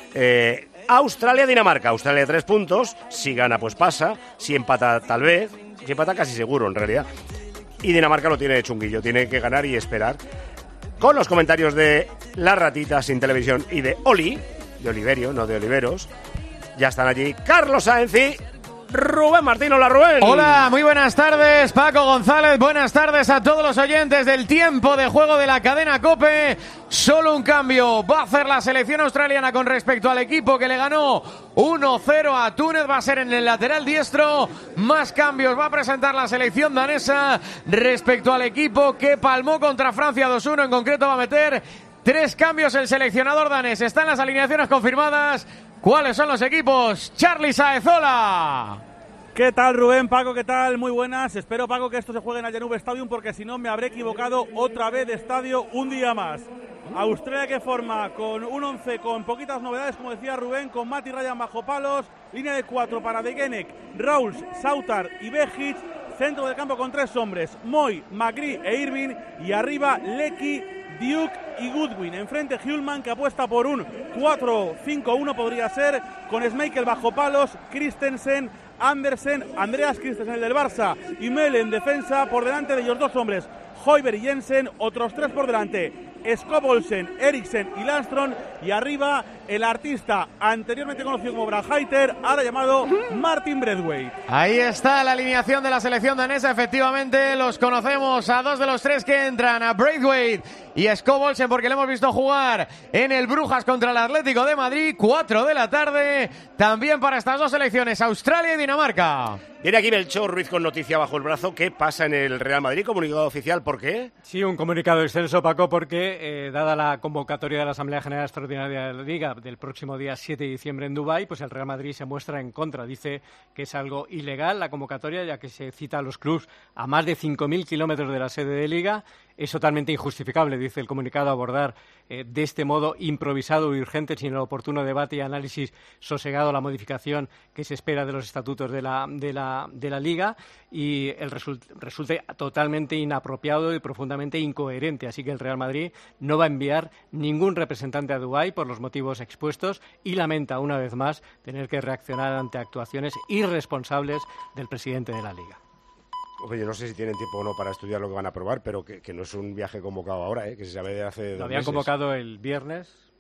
Eh, Australia-Dinamarca. Australia tres puntos. Si gana, pues pasa. Si empata, tal vez. Si empata, casi seguro, en realidad. Y Dinamarca lo tiene chunguillo. Tiene que ganar y esperar. Con los comentarios de La Ratita Sin Televisión y de Oli, de Oliverio, no de Oliveros. Ya están allí Carlos Sainz y Rubén Martín. Hola, Rubén. Hola, muy buenas tardes, Paco González. Buenas tardes a todos los oyentes del tiempo de juego de la cadena COPE. Solo un cambio va a hacer la selección australiana con respecto al equipo que le ganó uno cero a Túnez. Va a ser en el lateral diestro. Más cambios va a presentar la selección danesa respecto al equipo que palmó contra Francia dos uno. En concreto va a meter tres cambios el seleccionador danés. Están las alineaciones confirmadas. ¿Cuáles son los equipos? Charly Saezola. ¿Qué tal, Rubén? Paco, ¿qué tal? Muy buenas. Espero, Paco, que esto se juegue en el Janub Stadium, porque si no me habré equivocado otra vez de estadio un día más. Australia que forma con un once con poquitas novedades, como decía Rubén, con Mati Ryan bajo palos, línea de cuatro para Degenek, Rawls, Sautar y Bejic, centro del campo con tres hombres, Moy, Magri e Irving, y arriba Lecky, Duke y Goodwin. Enfrente Hjulman, que apuesta por un cuatro cinco uno, podría ser, con Schmeichel bajo palos, Christensen, Andersen, Andreas Christensen, el del Barça, y Mele en defensa. Por delante de ellos dos hombres, Højbjerg y Jensen, otros tres por delante, Skov-Olsen, Eriksen y Landström, y arriba el artista anteriormente conocido como Brandheiter, ahora llamado Martin Braithwaite. Ahí está la alineación de la selección danesa. Efectivamente los conocemos a dos de los tres que entran, a Braithwaite y a Skov-Olsen, porque le hemos visto jugar en el Brujas contra el Atlético de Madrid. Cuatro de la tarde también para estas dos selecciones, Australia y Dinamarca. Viene aquí Melchor Ruiz con noticia bajo el brazo. ¿Qué pasa en el Real Madrid? Comunicado oficial, ¿por qué? Sí, un comunicado extenso, Paco, porque eh, dada la convocatoria de la Asamblea General Extraordinaria de la Liga del próximo día siete de diciembre en Dubái, pues el Real Madrid se muestra en contra. Dice que es algo ilegal la convocatoria, ya que se cita a los clubes a más de cinco mil kilómetros de la sede de Liga. Es totalmente injustificable, dice el comunicado, abordar eh, de este modo improvisado y urgente, sin el oportuno debate y análisis sosegado, la modificación que se espera de los estatutos de la, de la, de la Liga, y el result, resulte totalmente inapropiado y profundamente incoherente. Así que el Real Madrid no va a enviar ningún representante a Dubái por los motivos expuestos, y lamenta una vez más tener que reaccionar ante actuaciones irresponsables del presidente de la Liga. Oye, yo no sé si tienen tiempo o no para estudiar lo que van a probar, pero que, que no es un viaje convocado ahora, ¿eh? Que se sabe de hace dos Lo habían meses. convocado el viernes,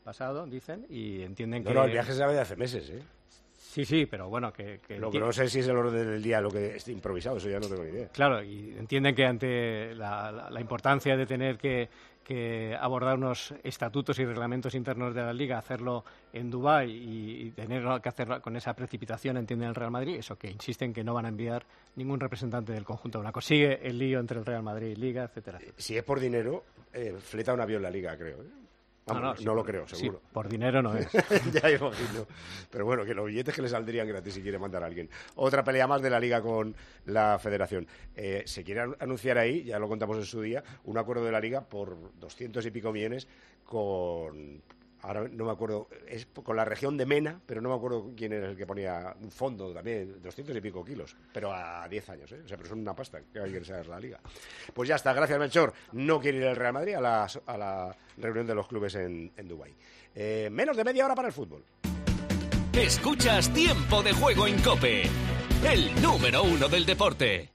pasado, dicen, y entienden no, que... No, el viaje se sabe de hace meses, ¿eh? Sí, sí, pero bueno, que... que lo que no sé si es el orden del día lo que es improvisado, eso ya no tengo ni idea. Claro, y entienden que ante la, la, la importancia de tener que, que abordar unos estatutos y reglamentos internos de la Liga, hacerlo en Dubái y, y tener que hacerlo con esa precipitación, entienden el Real Madrid, eso que insisten que no van a enviar ningún representante del conjunto blanco. Sigue el lío entre el Real Madrid y Liga, etcétera, etcétera. Si es por dinero, eh, fleta un avión la Liga, creo, ¿eh? Vamos, no, no, no sí, lo creo, seguro. Sí, por dinero no es. Ya imagino. Pero bueno, que los billetes que le saldrían gratis si quiere mandar a alguien. Otra pelea más de la Liga con la Federación. Eh, se quiere anunciar ahí, ya lo contamos en su día, un acuerdo de la Liga por doscientos y pico millones con... Ahora no me acuerdo, es con la región de Mena, pero no me acuerdo quién era el que ponía un fondo también, doscientos y pico kilos, pero a diez años, ¿eh? O sea, pero son una pasta, que hay que ser la Liga. Pues ya está, gracias Melchor. No quiere ir el Real Madrid a la, a la reunión de los clubes en, en Dubái. Eh, menos de media hora para el fútbol. Escuchas Tiempo de Juego en COPE, el número uno del deporte.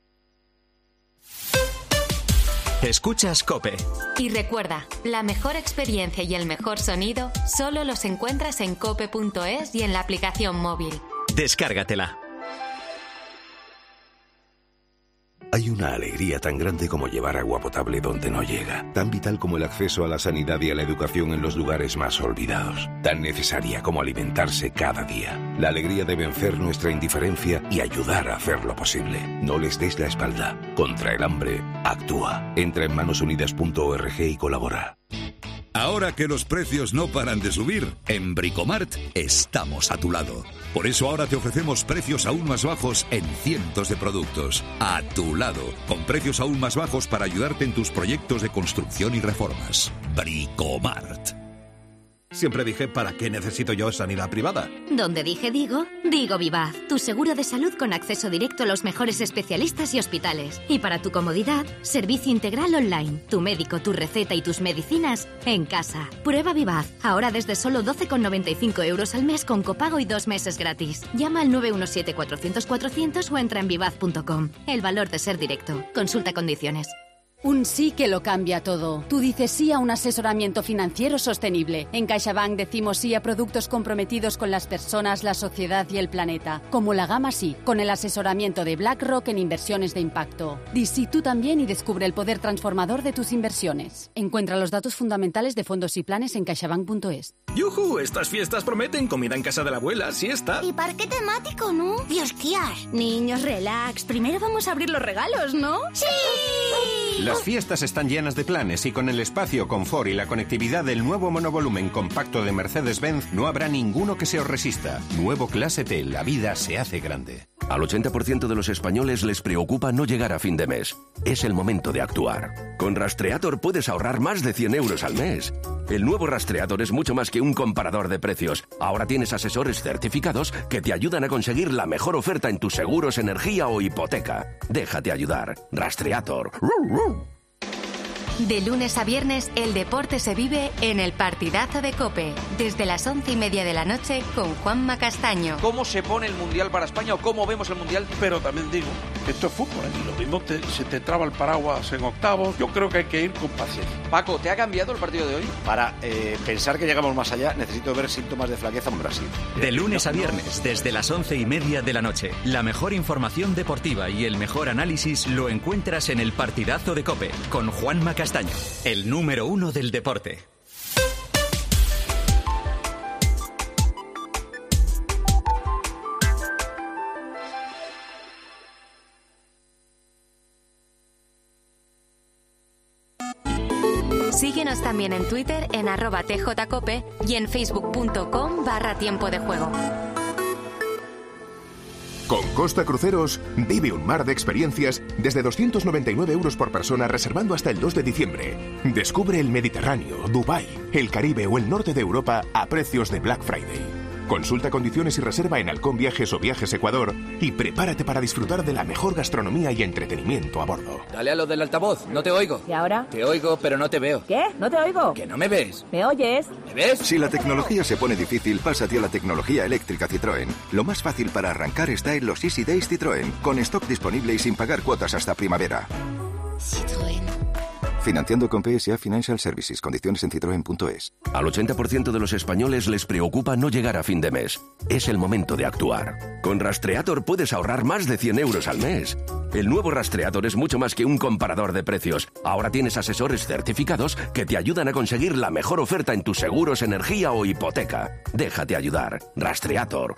Escuchas COPE. Y recuerda, la mejor experiencia y el mejor sonido solo los encuentras en cope punto es y en la aplicación móvil. Descárgatela. Hay una alegría tan grande como llevar agua potable donde no llega, tan vital como el acceso a la sanidad y a la educación en los lugares más olvidados, tan necesaria como alimentarse cada día. La alegría de vencer nuestra indiferencia y ayudar a hacerlo posible. No les des la espalda. Contra el hambre, actúa. Entra en manos unidas punto org y colabora. Ahora que los precios no paran de subir, en Bricomart estamos a tu lado. Por eso ahora te ofrecemos precios aún más bajos en cientos de productos. A tu lado, con precios aún más bajos para ayudarte en tus proyectos de construcción y reformas. Bricomart. Siempre dije, ¿para qué necesito yo sanidad privada? Donde dije digo, digo Vivaz, tu seguro de salud con acceso directo a los mejores especialistas y hospitales. Y para tu comodidad, servicio integral online, tu médico, tu receta y tus medicinas en casa. Prueba Vivaz, ahora desde solo doce con noventa y cinco euros al mes con copago y dos meses gratis. Llama al nueve uno siete cuatrocientos cuatrocientos o entra en vivaz punto com. El valor de ser directo. Consulta condiciones. Un sí que lo cambia todo. Tú dices sí a un asesoramiento financiero sostenible. En CaixaBank decimos sí a productos comprometidos con las personas, la sociedad y el planeta. Como la gama sí, con el asesoramiento de BlackRock en inversiones de impacto. Di sí tú también y descubre el poder transformador de tus inversiones. Encuentra los datos fundamentales de fondos y planes en caixabank punto es. ¡Yujú! Estas fiestas prometen comida en casa de la abuela, siesta. Y parque temático, ¿no? ¡Y hostias! Niños, relax. Primero vamos a abrir los regalos, ¿no? ¡Sí! Las fiestas están llenas de planes y con el espacio, confort y la conectividad del nuevo monovolumen compacto de Mercedes-Benz no habrá ninguno que se os resista. Nuevo Clase T, la vida se hace grande. Al ochenta por ciento de los españoles les preocupa no llegar a fin de mes. Es el momento de actuar. Con Rastreator puedes ahorrar más de cien euros al mes. El nuevo Rastreator es mucho más que un comparador de precios. Ahora tienes asesores certificados que te ayudan a conseguir la mejor oferta en tus seguros, energía o hipoteca. Déjate ayudar. Rastreator. De lunes a viernes, el deporte se vive en el Partidazo de COPE, desde las once y media de la noche con Juanma Castaño. ¿Cómo se pone el Mundial para España o cómo vemos el Mundial? Pero también digo, esto es fútbol, y lo mismo te, se te traba el paraguas en octavos. Yo creo que hay que ir con paciencia. Paco, ¿te ha cambiado el partido de hoy? Para eh, pensar que llegamos más allá, necesito ver síntomas de flaqueza en Brasil. De lunes a viernes, desde las once y media de la noche, la mejor información deportiva y el mejor análisis lo encuentras en el Partidazo de COPE, con Juanma Castaño, el número uno del deporte. Síguenos también en Twitter en arroba tjcope y en facebook punto com barra tiempo de juego. Con Costa Cruceros, vive un mar de experiencias desde doscientos noventa y nueve euros por persona reservando hasta el dos de diciembre. Descubre el Mediterráneo, Dubái, el Caribe o el norte de Europa a precios de Black Friday. Consulta condiciones y reserva en Halcón Viajes o Viajes Ecuador y prepárate para disfrutar de la mejor gastronomía y entretenimiento a bordo. Dale a lo del altavoz, no te oigo. ¿Y ahora? Te oigo, pero no te veo. ¿Qué? ¿No te oigo? ¿Que no me ves? ¿Me oyes? ¿Me ves? Si la tecnología se pone difícil, pásate a la tecnología eléctrica Citroën. Lo más fácil para arrancar está en los Easy Days Citroën, con stock disponible y sin pagar cuotas hasta primavera. Citroën. Financiando con P S A Financial Services. Condiciones en citroen punto es. Al ochenta por ciento de los españoles les preocupa no llegar a fin de mes. Es el momento de actuar. Con Rastreator puedes ahorrar más de cien euros al mes. El nuevo Rastreator es mucho más que un comparador de precios. Ahora tienes asesores certificados que te ayudan a conseguir la mejor oferta en tus seguros, energía o hipoteca. Déjate ayudar. Rastreator.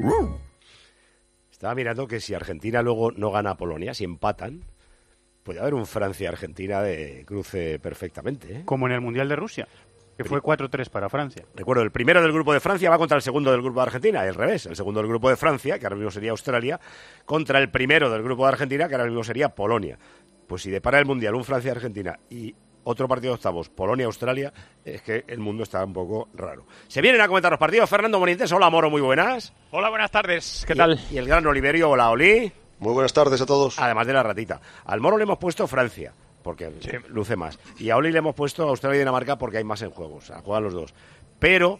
Estaba mirando que si Argentina luego no gana a Polonia, si empatan, puede haber un Francia-Argentina de cruce perfectamente, ¿eh? Como en el Mundial de Rusia, que fue cuatro tres para Francia. Recuerdo, el primero del grupo de Francia va contra el segundo del grupo de Argentina, al revés. El segundo del grupo de Francia, que ahora mismo sería Australia, contra el primero del grupo de Argentina, que ahora mismo sería Polonia. Pues si depara el Mundial un Francia-Argentina y otro partido de octavos, Polonia-Australia, es que el mundo está un poco raro. Se vienen a comentar los partidos. Fernando Monientes, hola Moro, muy buenas. Hola, buenas tardes, ¿qué y, tal? Y el gran Oliverio, hola Oli. Muy buenas tardes a todos. Además de la ratita. Al Moro le hemos puesto Francia, porque sí. luce más. Y a Oli le hemos puesto Australia y Dinamarca porque hay más en juego. O sea, juegan los dos. Pero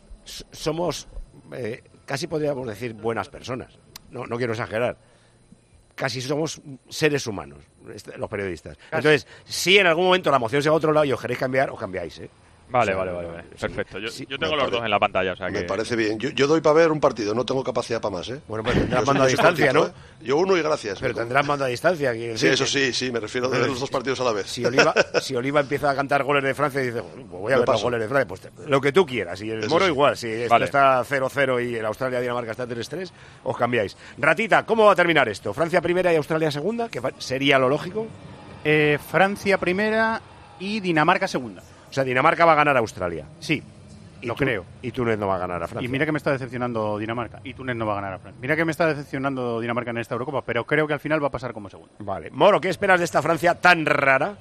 somos, eh, casi podríamos decir, buenas personas. No, no quiero exagerar. Casi somos seres humanos, los periodistas. Casi. Entonces, si en algún momento la moción se va a otro lado y os queréis cambiar, os cambiáis, ¿eh? Vale, o sea, vale, vale, vale. Sí, perfecto. Yo, sí, yo tengo los parece, dos en la pantalla, o sea me que... parece bien. Yo, yo doy para ver un partido, no tengo capacidad para más, ¿eh? Bueno, pues tendrás mando a distancia, ¿no? ¿eh? Yo uno y gracias. Pero tendrás mando a distancia. Aquí, sí, eso sí, sí, me refiero a ver los dos partidos a la vez. Si Oliva, si Oliva empieza a cantar goles de Francia y dice, pues voy a ver los goles de Francia, pues te, lo que tú quieras. Y el eso Moro sí. igual, si esto vale. está cero cero y el Australia-Dinamarca está tres tres, os cambiáis. Ratita, ¿cómo va a terminar esto? ¿Francia primera y Australia segunda? ¿Que sería lo lógico? Eh, Francia primera y Dinamarca segunda. O sea, Dinamarca va a ganar a Australia. Sí. Y Lo tú, creo. Y Túnez no va a ganar a Francia. Y mira que me está decepcionando Dinamarca. Y Túnez no va a ganar a Francia. Mira que me está decepcionando Dinamarca en esta Eurocopa, pero creo que al final va a pasar como segundo. Vale. Moro, ¿qué esperas de esta Francia tan rara?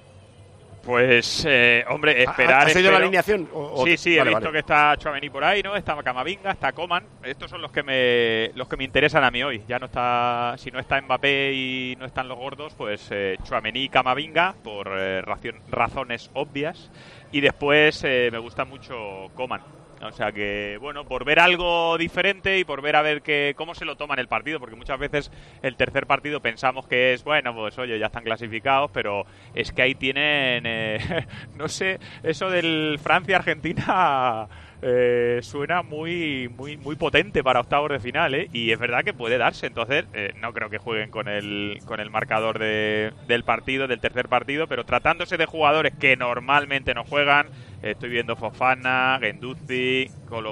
Pues, eh, hombre, esperar... ¿Has oído la alineación? O, o... Sí, sí, vale, he visto vale. que está Tchouaméni por ahí, ¿no? Está Camavinga, está Coman. Estos son los que me los que me interesan a mí hoy. Ya no está... Si no está Mbappé y no están los gordos, pues eh, Tchouaméni y Camavinga, por eh, racion, razones obvias. Y después eh, me gusta mucho Coman. O sea que, bueno, por ver algo diferente y por ver a ver que, cómo se lo toman el partido, porque muchas veces el tercer partido pensamos que es, bueno, pues oye, ya están clasificados, pero es que ahí tienen, eh, no sé, eso del Francia-Argentina eh, suena muy, muy, muy potente para octavos de final, ¿eh? Y es verdad que puede darse, entonces eh, no creo que jueguen con el, con el marcador de, del partido, del tercer partido, pero tratándose de jugadores que normalmente no juegan, eh, estoy viendo Fofana, Guendouzi,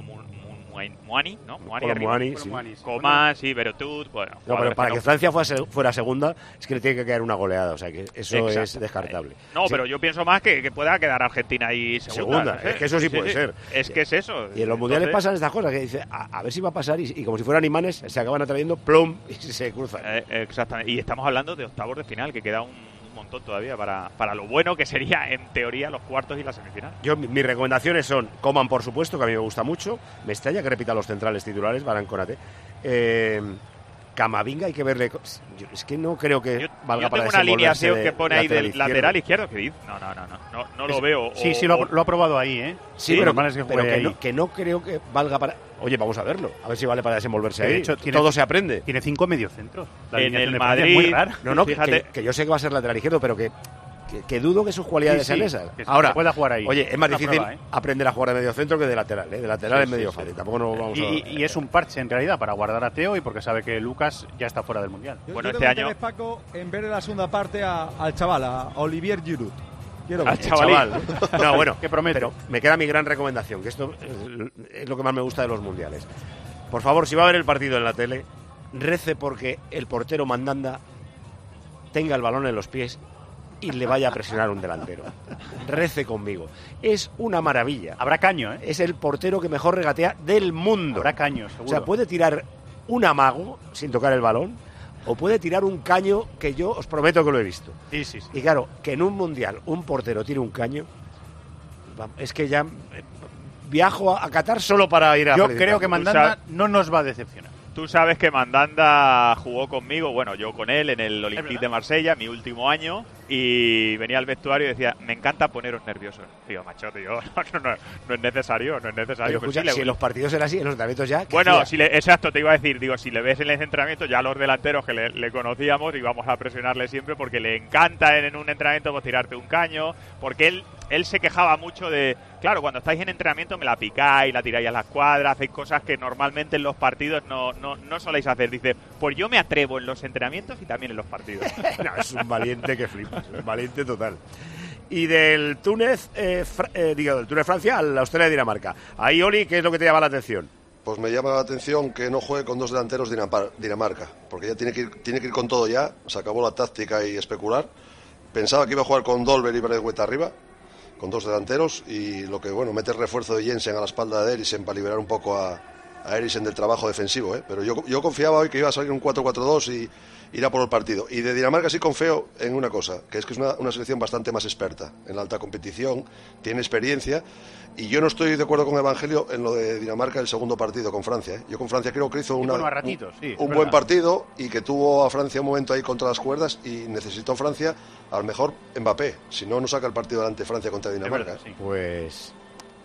Colomouani, ¿no? Colomouani, sí. Coman, sí, Berotut, bueno. No, pero para que Francia fuera, fuera segunda es que le tiene que caer una goleada, o sea que eso Exacto. es descartable. No, sí. pero yo pienso más que, que pueda quedar Argentina ahí segunda. Segunda, ¿sí? es que eso sí, sí puede sí. ser. Es que es eso. Y en los mundiales Entonces... pasan estas cosas que dice, a, a ver si va a pasar y, y como si fueran imanes se acaban atrayendo, plom, y se cruzan. Eh, exactamente, y estamos hablando de octavos de final, que queda un montón todavía para, para lo bueno que sería en teoría los cuartos y la semifinal. Yo mis recomendaciones son Coman, por supuesto, que a mí me gusta mucho, me extraña que repita los centrales titulares, Varane, Konaté, eh, Camavinga hay que verle, yo, es que no creo que yo, valga yo para tengo una alineación de que pone ahí del izquierdo. lateral izquierdo que dice, no, no, no, no, no, no lo es, veo. Sí, o, sí, lo, o, lo ha probado ahí, ¿eh? Sí, sí pero, pero, que, pero que, ahí. no, que no creo que valga para... Oye, vamos a verlo, a ver si vale para desenvolverse de ahí. Hecho, tiene, todo se aprende. Tiene cinco mediocentros. La en el de Madrid, es muy rara. No, no, fíjate. que, que yo sé que va a ser lateral izquierdo, pero que... Que, que dudo que sus cualidades sí, sí, sean esas. Que Ahora, pueda jugar ahí. Oye, es más Una difícil prueba, ¿eh? aprender a jugar de medio centro que de lateral, ¿eh? De lateral sí, es medio sí, fácil. Sí. Tampoco nos vamos y, a... y, y es un parche en realidad para guardar a Teo y porque sabe que Lucas ya está fuera del Mundial. Yo, bueno, yo este año... interés, Paco, en ver en la segunda parte a, al chaval, a Olivier Giroud. Quiero al chaval. No, bueno, que prometo. Pero me queda mi gran recomendación, que esto es lo que más me gusta de los mundiales. Por favor, si va a ver el partido en la tele, rece porque el portero Mandanda tenga el balón en los pies y le vaya a presionar un delantero. Rece conmigo. Es una maravilla. Habrá caño, ¿eh? Es el portero que mejor regatea del mundo. Habrá caño, seguro. O sea, puede tirar un amago sin tocar el balón o puede tirar un caño que yo os prometo que lo he visto. Sí, sí, sí. Y claro, que en un mundial un portero tire un caño, es que ya viajo a Qatar solo para ir a... Yo creo que Mandanda no nos va a decepcionar. Tú sabes que Mandanda jugó conmigo, bueno, yo con él en el Olympique de Marsella, mi último año, y venía al vestuario y decía, me encanta poneros nerviosos. Tío, macho, tío, no, no, no es necesario, no es necesario. Pero escucha, sí, le... si en los partidos era así, en los entrenamientos ya... Bueno, si le, exacto, te iba a decir, digo, si le ves en el entrenamiento, ya los delanteros que le, le conocíamos, íbamos a presionarle siempre porque le encanta en, en un entrenamiento pues, tirarte un caño, porque él, él se quejaba mucho de, claro, cuando estáis en entrenamiento me la picáis, la tiráis a las cuadras, hacéis cosas que normalmente en los partidos no, no, no soléis hacer. Dice, pues yo me atrevo en los entrenamientos y también en los partidos. No, es un valiente que flipas, un valiente total. Y del Túnez, eh, Fra- eh, digo, del Túnez-Francia a la Australia-Dinamarca. Ahí, Oli, ¿qué es lo que te llama la atención? Pues me llama la atención que no juegue con dos delanteros Dinamar- Dinamarca, porque ya tiene que, ir, tiene que ir con todo ya, se acabó la táctica y especular. Pensaba que iba a jugar con Dolber y Braithwaite arriba, con dos delanteros, y lo que, bueno, mete el refuerzo de Jensen a la espalda de Eriksen para liberar un poco a, a Eriksen del trabajo defensivo, ¿eh? Pero yo, yo confiaba hoy que iba a salir un cuatro cuatro dos y ir a por el partido. Y de Dinamarca sí confío en una cosa, que es que es una, una selección bastante más experta en la alta competición, tiene experiencia, y yo no estoy de acuerdo con Evangelio en lo de Dinamarca el segundo partido con Francia, ¿eh? Yo con Francia creo que hizo una, bueno, a ratitos, sí, un, un buen partido y que tuvo a Francia un momento ahí contra las cuerdas y necesitó Francia al mejor Mbappé, si no, no saca el partido delante Francia contra Dinamarca. Sí. Pues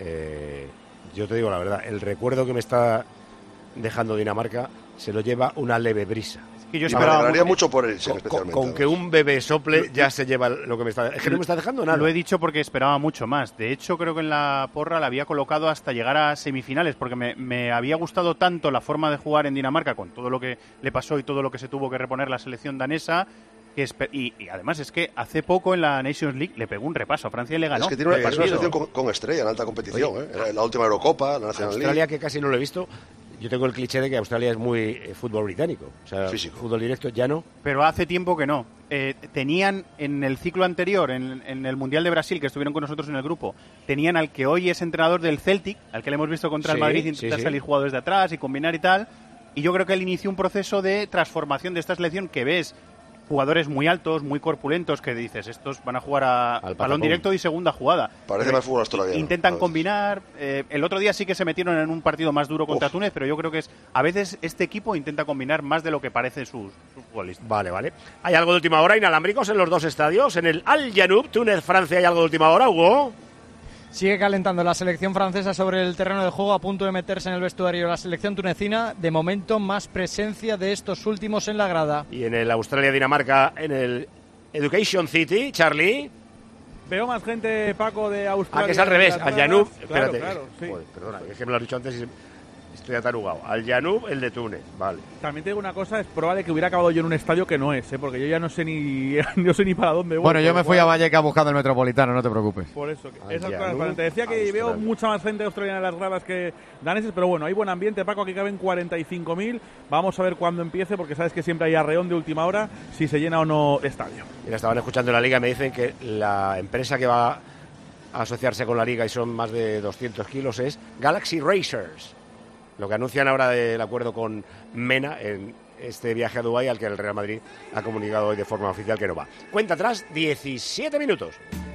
eh, yo te digo la verdad, el recuerdo que me está dejando Dinamarca se lo lleva una leve brisa. Que yo esperaba mucho, mucho por Eriksen, con, especialmente. Con, con que un bebé sople ya se lleva lo que me está... Es que no me está dejando nada. Lo he dicho porque esperaba mucho más. De hecho, creo que en la porra la había colocado hasta llegar a semifinales, porque me, me había gustado tanto la forma de jugar en Dinamarca, con todo lo que le pasó y todo lo que se tuvo que reponer la selección danesa, que esper- y, y además es que hace poco en la Nations League le pegó un repaso a Francia y le ganó. Es que tiene una, es una selección con, con estrella en alta competición. Oye, ¿eh? La última Eurocopa, la National Australia, League. que casi no lo he visto... Yo tengo el cliché de que Australia es muy eh, fútbol británico, o sea, físico. Fútbol directo ya no. Pero hace tiempo que no. Eh, tenían en el ciclo anterior, en, en el Mundial de Brasil, que estuvieron con nosotros en el grupo, tenían al que hoy es entrenador del Celtic, al que le hemos visto contra sí, el Madrid intentar sí, sí. salir jugadores de atrás y combinar y tal. Y yo creo que él inició un proceso de transformación de esta selección que ves jugadores muy altos, muy corpulentos, que dices, estos van a jugar a Al balón patapón. directo y segunda jugada. Parece Pero más fútbol australiano. intentan combinar. Eh, el otro día sí que se metieron en un partido más duro contra Uf. Túnez, pero yo creo que es a veces este equipo intenta combinar más de lo que parece sus, sus futbolistas. Vale, vale. ¿Hay algo de última hora, inalámbricos, en los dos estadios? En el Al Janoub, Túnez, Francia, ¿hay algo de última hora, Hugo? Sigue calentando la selección francesa sobre el terreno de juego, a punto de meterse en el vestuario la selección tunecina. De momento, más presencia de estos últimos en la grada. Y en el Australia-Dinamarca, en el Education City, Charlie. Veo más gente, Paco, de Australia. Ah, que es al revés, Al Al Janoub. Claro, Espérate. claro, sí. Joder, perdona, es que me lo has dicho antes y estoy atarugado. Al Janoub, el de Túnez, vale. También te digo una cosa, es probable que hubiera acabado yo en un estadio que no es, ¿eh? Porque yo ya no sé ni no sé ni para dónde voy. Bueno, yo me fui a Vallecas buscando el Metropolitano, no te preocupes. Por eso, que Al esas Janoub, cosas. Te decía que Australia. veo mucha más gente australiana en las gradas que daneses, pero bueno, hay buen ambiente, Paco, aquí caben cuarenta y cinco mil. Vamos a ver cuándo empiece, porque sabes que siempre hay arreón de última hora, si se llena o no estadio. Mira, estaban escuchando en la Liga, me dicen que la empresa que va a asociarse con la Liga y son más de doscientos kilos es Galaxy Racers. Lo que anuncian ahora del acuerdo con Mena en este viaje a Dubái, al que el Real Madrid ha comunicado hoy de forma oficial que no va. Cuenta atrás, diecisiete minutos.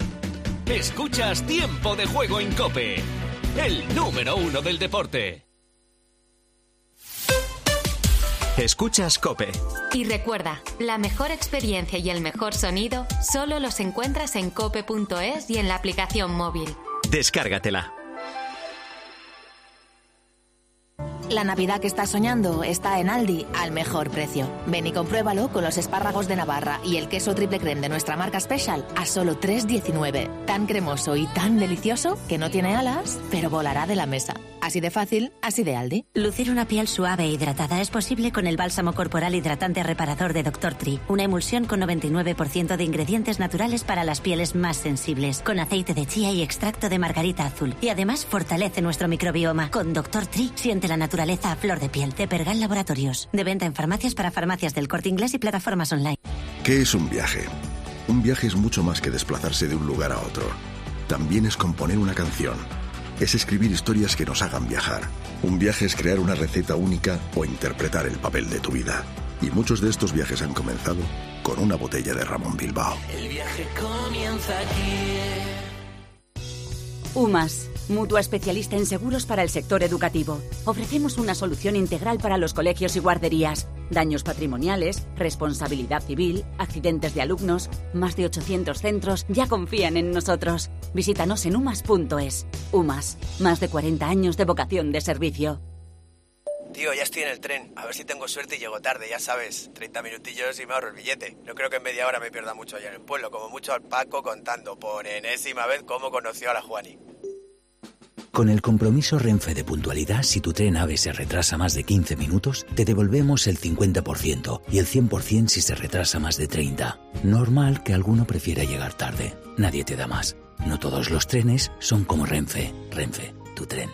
Escuchas Tiempo de Juego en COPE, el número uno del deporte. Escuchas COPE. Y recuerda, la mejor experiencia y el mejor sonido solo los encuentras en cope punto es y en la aplicación móvil. Descárgatela. La Navidad que estás soñando está en Aldi al mejor precio. Ven y compruébalo con los espárragos de Navarra y el queso triple creme de nuestra marca Special a solo tres diecinueve. Tan cremoso y tan delicioso que no tiene alas, pero volará de la mesa. Así de fácil, así de Aldi. Lucir una piel suave e hidratada es posible con el bálsamo corporal hidratante reparador de doctor Tree. Una emulsión con noventa y nueve por ciento de ingredientes naturales para las pieles más sensibles, con aceite de chía y extracto de margarita azul. Y además fortalece nuestro microbioma. Con doctor Tree siente la naturaleza a flor de piel. De Pergal Laboratorios. De venta en farmacias para farmacias del Corte Inglés y plataformas online. ¿Qué es un viaje? Un viaje es mucho más que desplazarse de un lugar a otro. También es componer una canción. Es escribir historias que nos hagan viajar. Un viaje es crear una receta única o interpretar el papel de tu vida. Y muchos de estos viajes han comenzado con una botella de Ramón Bilbao. El viaje comienza aquí. UMAS, mutua especialista en seguros para el sector educativo. Ofrecemos una solución integral para los colegios y guarderías. Daños patrimoniales, responsabilidad civil, accidentes de alumnos. Más de ochocientos centros ya confían en nosotros. Visítanos en umas punto es. Umas, más de cuarenta años de vocación de servicio. Tío, ya estoy en el tren. A ver si tengo suerte y llego tarde, ya sabes. treinta minutillos y me ahorro el billete. No creo que en media hora me pierda mucho allá en el pueblo. Como mucho al Paco contando por enésima vez cómo conoció a la Juani. Con el compromiso Renfe de puntualidad, si tu tren AVE se retrasa más de quince minutos, te devolvemos el cincuenta por ciento y el cien por ciento si se retrasa más de treinta. Normal que alguno prefiera llegar tarde. Nadie te da más. No todos los trenes son como Renfe. Renfe, tu tren.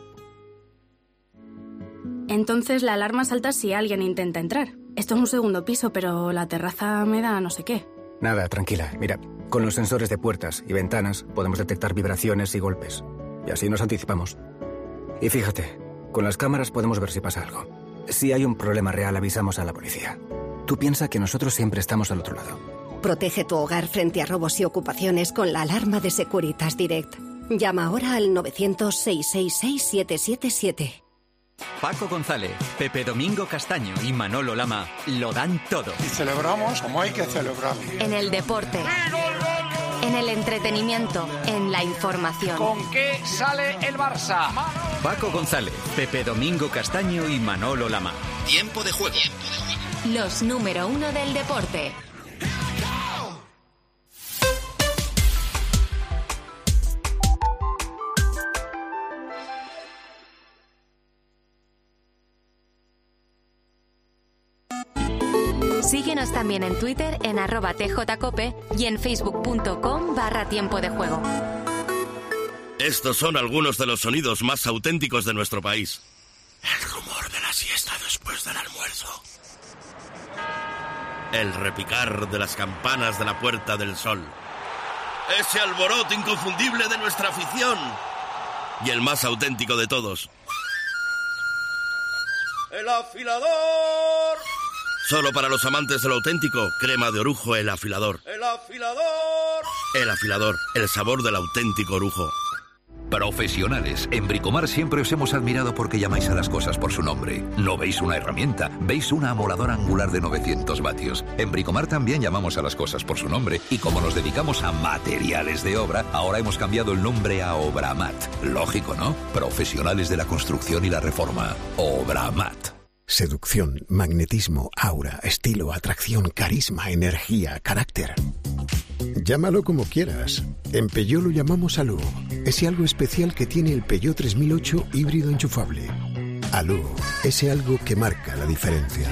Entonces la alarma salta si alguien intenta entrar. Esto es un segundo piso, pero la terraza me da no sé qué. Nada, tranquila. Mira, con los sensores de puertas y ventanas podemos detectar vibraciones y golpes. Y así nos anticipamos. Y fíjate, con las cámaras podemos ver si pasa algo. Si hay un problema real, avisamos a la policía. Tú piensa que nosotros siempre estamos al otro lado. Protege tu hogar frente a robos y ocupaciones con la alarma de Securitas Direct. Llama ahora al novecientos, seiscientos sesenta y seis, siete siete siete. Paco González, Pepe Domingo Castaño y Manolo Lama lo dan todo. Y celebramos como hay que celebrar. En el deporte, en el entretenimiento, en la información. ¿Con qué sale el Barça? Paco González, Pepe Domingo Castaño y Manolo Lama. Tiempo de juego. Los número uno del deporte. Síguenos también en Twitter en arroba tjcope y en facebook.com barra tiempo de juego. Estos son algunos de los sonidos más auténticos de nuestro país. El rumor de la siesta después del almuerzo. El repicar de las campanas de la Puerta del Sol. Ese alboroto inconfundible de nuestra afición. Y el más auténtico de todos. ¡El afilador! Solo para los amantes de lo auténtico, crema de orujo El Afilador. ¡El afilador! El Afilador, el sabor del auténtico orujo. Profesionales. En Bricomar siempre os hemos admirado porque llamáis a las cosas por su nombre. No veis una herramienta, veis una amoladora angular de novecientos vatios. En Bricomar también llamamos a las cosas por su nombre y como nos dedicamos a materiales de obra, ahora hemos cambiado el nombre a Obramat. Lógico, ¿no? Profesionales de la construcción y la reforma. Obramat. Seducción, magnetismo, aura, estilo, atracción, carisma, energía, carácter. Llámalo como quieras. En Peugeot lo llamamos Alú. Ese algo especial que tiene el Peugeot tres mil ocho híbrido enchufable. Alú, ese algo que marca la diferencia.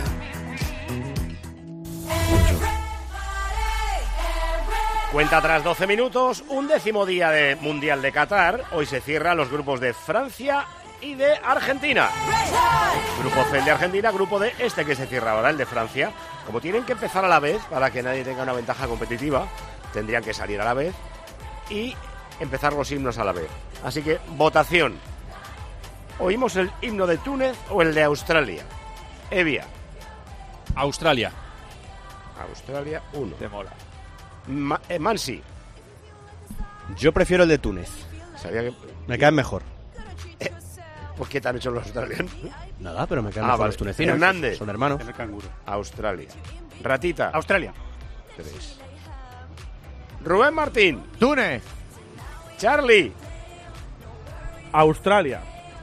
Cuenta atrás doce minutos, un décimo día de Mundial de Qatar. Hoy se cierran los grupos de Francia y de Argentina. Grupo C de Argentina, grupo D este que se cierra ahora, el de Francia. Como tienen que empezar a la vez, para que nadie tenga una ventaja competitiva, tendrían que salir a la vez y empezar los himnos a la vez. Así que, votación. ¿Oímos el himno de Túnez o el de Australia? Evia. Australia. Australia uno. Te mola. Ma eh, Mansi. Yo prefiero el de Túnez. Sabía que... Me caen mejor. Eh, ¿Por qué te han hecho los australianos? Nada, pero me caen ah, mejor vale. los tunecinos. Hernández. Son hermanos. El canguro. Australia. Ratita. Australia. Tres. Rubén Martín. Túnez. Charlie. Australia.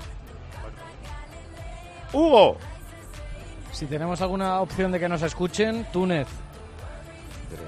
Hugo. Si tenemos alguna opción de que nos escuchen, Túnez. Tres.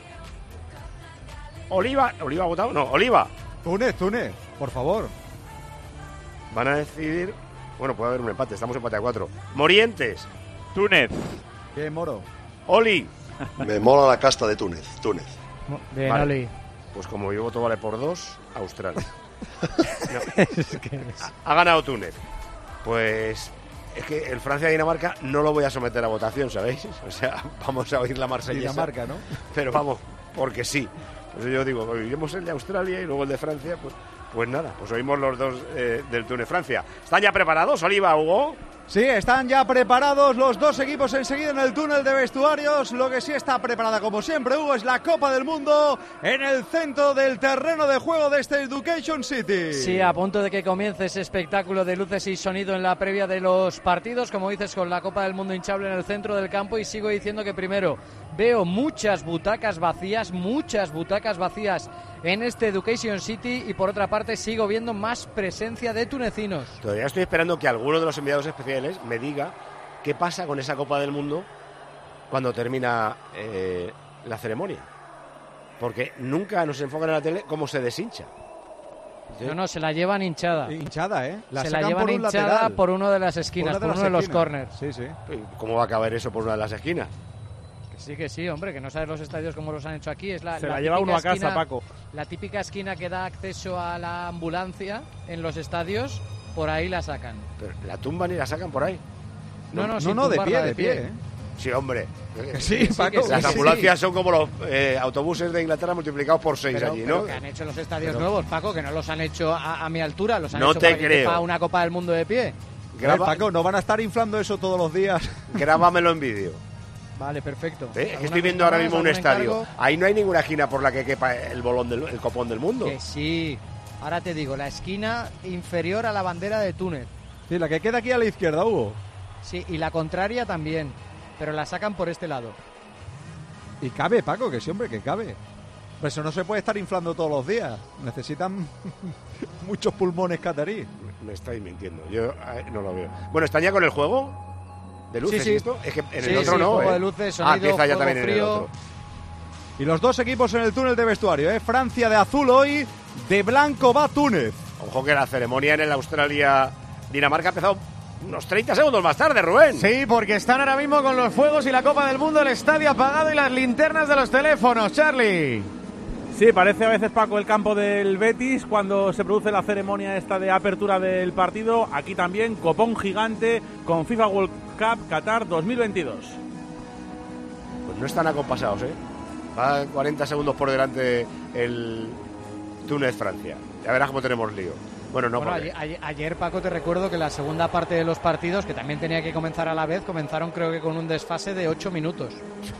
Oliva. ¿Oliva ha votado? No, Oliva. Túnez, Túnez, por favor. Van a decidir... Bueno, puede haber un empate, estamos empate a cuatro. Morientes. Túnez. Bien, Moro. Oli. Me mola la casta de Túnez. Túnez. Bien, vale. Oli. Pues como yo voto vale por dos, Australia. No. Es que es... Ha ganado Túnez. Pues es que el Francia-Dinamarca no lo voy a someter a votación, ¿sabéis? O sea, vamos a oír la marsellesa. Dinamarca, ¿no? Pero vamos, porque sí. Pues yo digo, oiremos el de Australia y luego el de Francia, pues, pues nada, pues oímos los dos eh, del Túnez-Francia. ¿Están ya preparados, Oliva, Hugo? Sí, están ya preparados los dos equipos enseguida en el túnel de vestuarios. Lo que sí está preparada, como siempre, Hugo, es la Copa del Mundo en el centro del terreno de juego de este Education City. Sí, a punto de que comience ese espectáculo de luces y sonido en la previa de los partidos, como dices, con la Copa del Mundo hinchable en el centro del campo. Y sigo diciendo que primero veo muchas butacas vacías, muchas butacas vacías en este Education City, y por otra parte sigo viendo más presencia de tunecinos. Todavía estoy esperando que alguno de los enviados especiales me diga qué pasa con esa Copa del Mundo cuando termina eh, la ceremonia, porque nunca nos enfocan en la tele cómo se deshincha. ¿Sí? No, no, se la llevan hinchada. Hinchada, ¿eh? La se la llevan por hinchada lateral. Por uno de las esquinas, por, por uno de los corners. Sí, sí. ¿Cómo va a caber eso por una de las esquinas? Sí que sí, hombre, que no sabes los estadios como los han hecho aquí. Es la, Se la, la lleva uno a casa, esquina, Paco. La típica esquina que da acceso a la ambulancia en los estadios, por ahí la sacan. Pero la tumban y la sacan por ahí. No, no, no, sin no de pie, de de pie. pie ¿eh? Sí, hombre. Sí, sí, Paco. Las ambulancias sí. son como los eh, autobuses de Inglaterra multiplicados por seis pero, allí, pero ¿no? Que han hecho los estadios pero... nuevos, Paco, que no los han hecho a, a mi altura, los han no hecho te para creo. que quepa una Copa del Mundo de pie. Graba... Ver, Paco, no van a estar inflando eso todos los días. Grábamelo en vídeo. Vale, perfecto. ¿Eh? Que estoy viendo ahora mismo un estadio. Encargo? Ahí no hay ninguna esquina por la que quepa el bolón del, el copón del mundo. Que sí. Ahora te digo, la esquina inferior a la bandera de Túnez. Sí, la que queda aquí a la izquierda, Hugo. Sí, y la contraria también, pero la sacan por este lado. Y cabe, Paco, que sí, hombre, que cabe. Pues eso no se puede estar inflando todos los días. Necesitan muchos pulmones catarí. Me estáis mintiendo, yo eh, no lo veo. Bueno, ¿están ya con el juego? ¿De luces sí, sí. esto? Es que en sí, el otro sí, no, juego ¿eh? de luces, sonido, ah, empieza ya también frío. En el otro. Y los dos equipos en el túnel de vestuario, ¿eh? Francia de azul hoy, de blanco va Túnez. Ojo que la ceremonia en el Australia-Dinamarca ha empezado unos treinta segundos más tarde, Rubén. Sí, porque están ahora mismo con los fuegos y la Copa del Mundo, el estadio apagado y las linternas de los teléfonos, Charlie. Sí, parece a veces, Paco, el campo del Betis cuando se produce la ceremonia esta de apertura del partido. Aquí también, copón gigante con FIFA World Cup Qatar dos mil veintidós. Pues no están acompasados, ¿eh? Va cuarenta segundos por delante el Túnez-Francia. Ya verás cómo tenemos lío. Bueno, no bueno, porque... ayer, ayer, Paco, te recuerdo que la segunda parte de los partidos, que también tenía que comenzar a la vez, comenzaron creo que con un desfase de ocho minutos.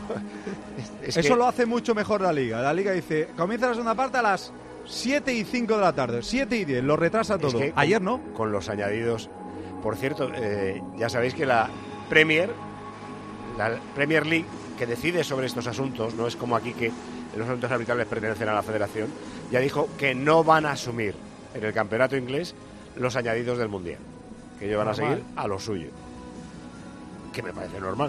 es Eso que... lo hace mucho mejor la Liga. La Liga dice, comienza la segunda parte a las siete y cinco de la tarde, siete y diez, lo retrasa todo. Es que ayer con, no. Con los añadidos. Por cierto, eh, ya sabéis que la Premier, la Premier League, que decide sobre estos asuntos, no es como aquí que los asuntos arbitrales pertenecen a la Federación, ya dijo que no van a asumir en el campeonato inglés los añadidos del Mundial, que ellos van a seguir a lo suyo, que me parece normal.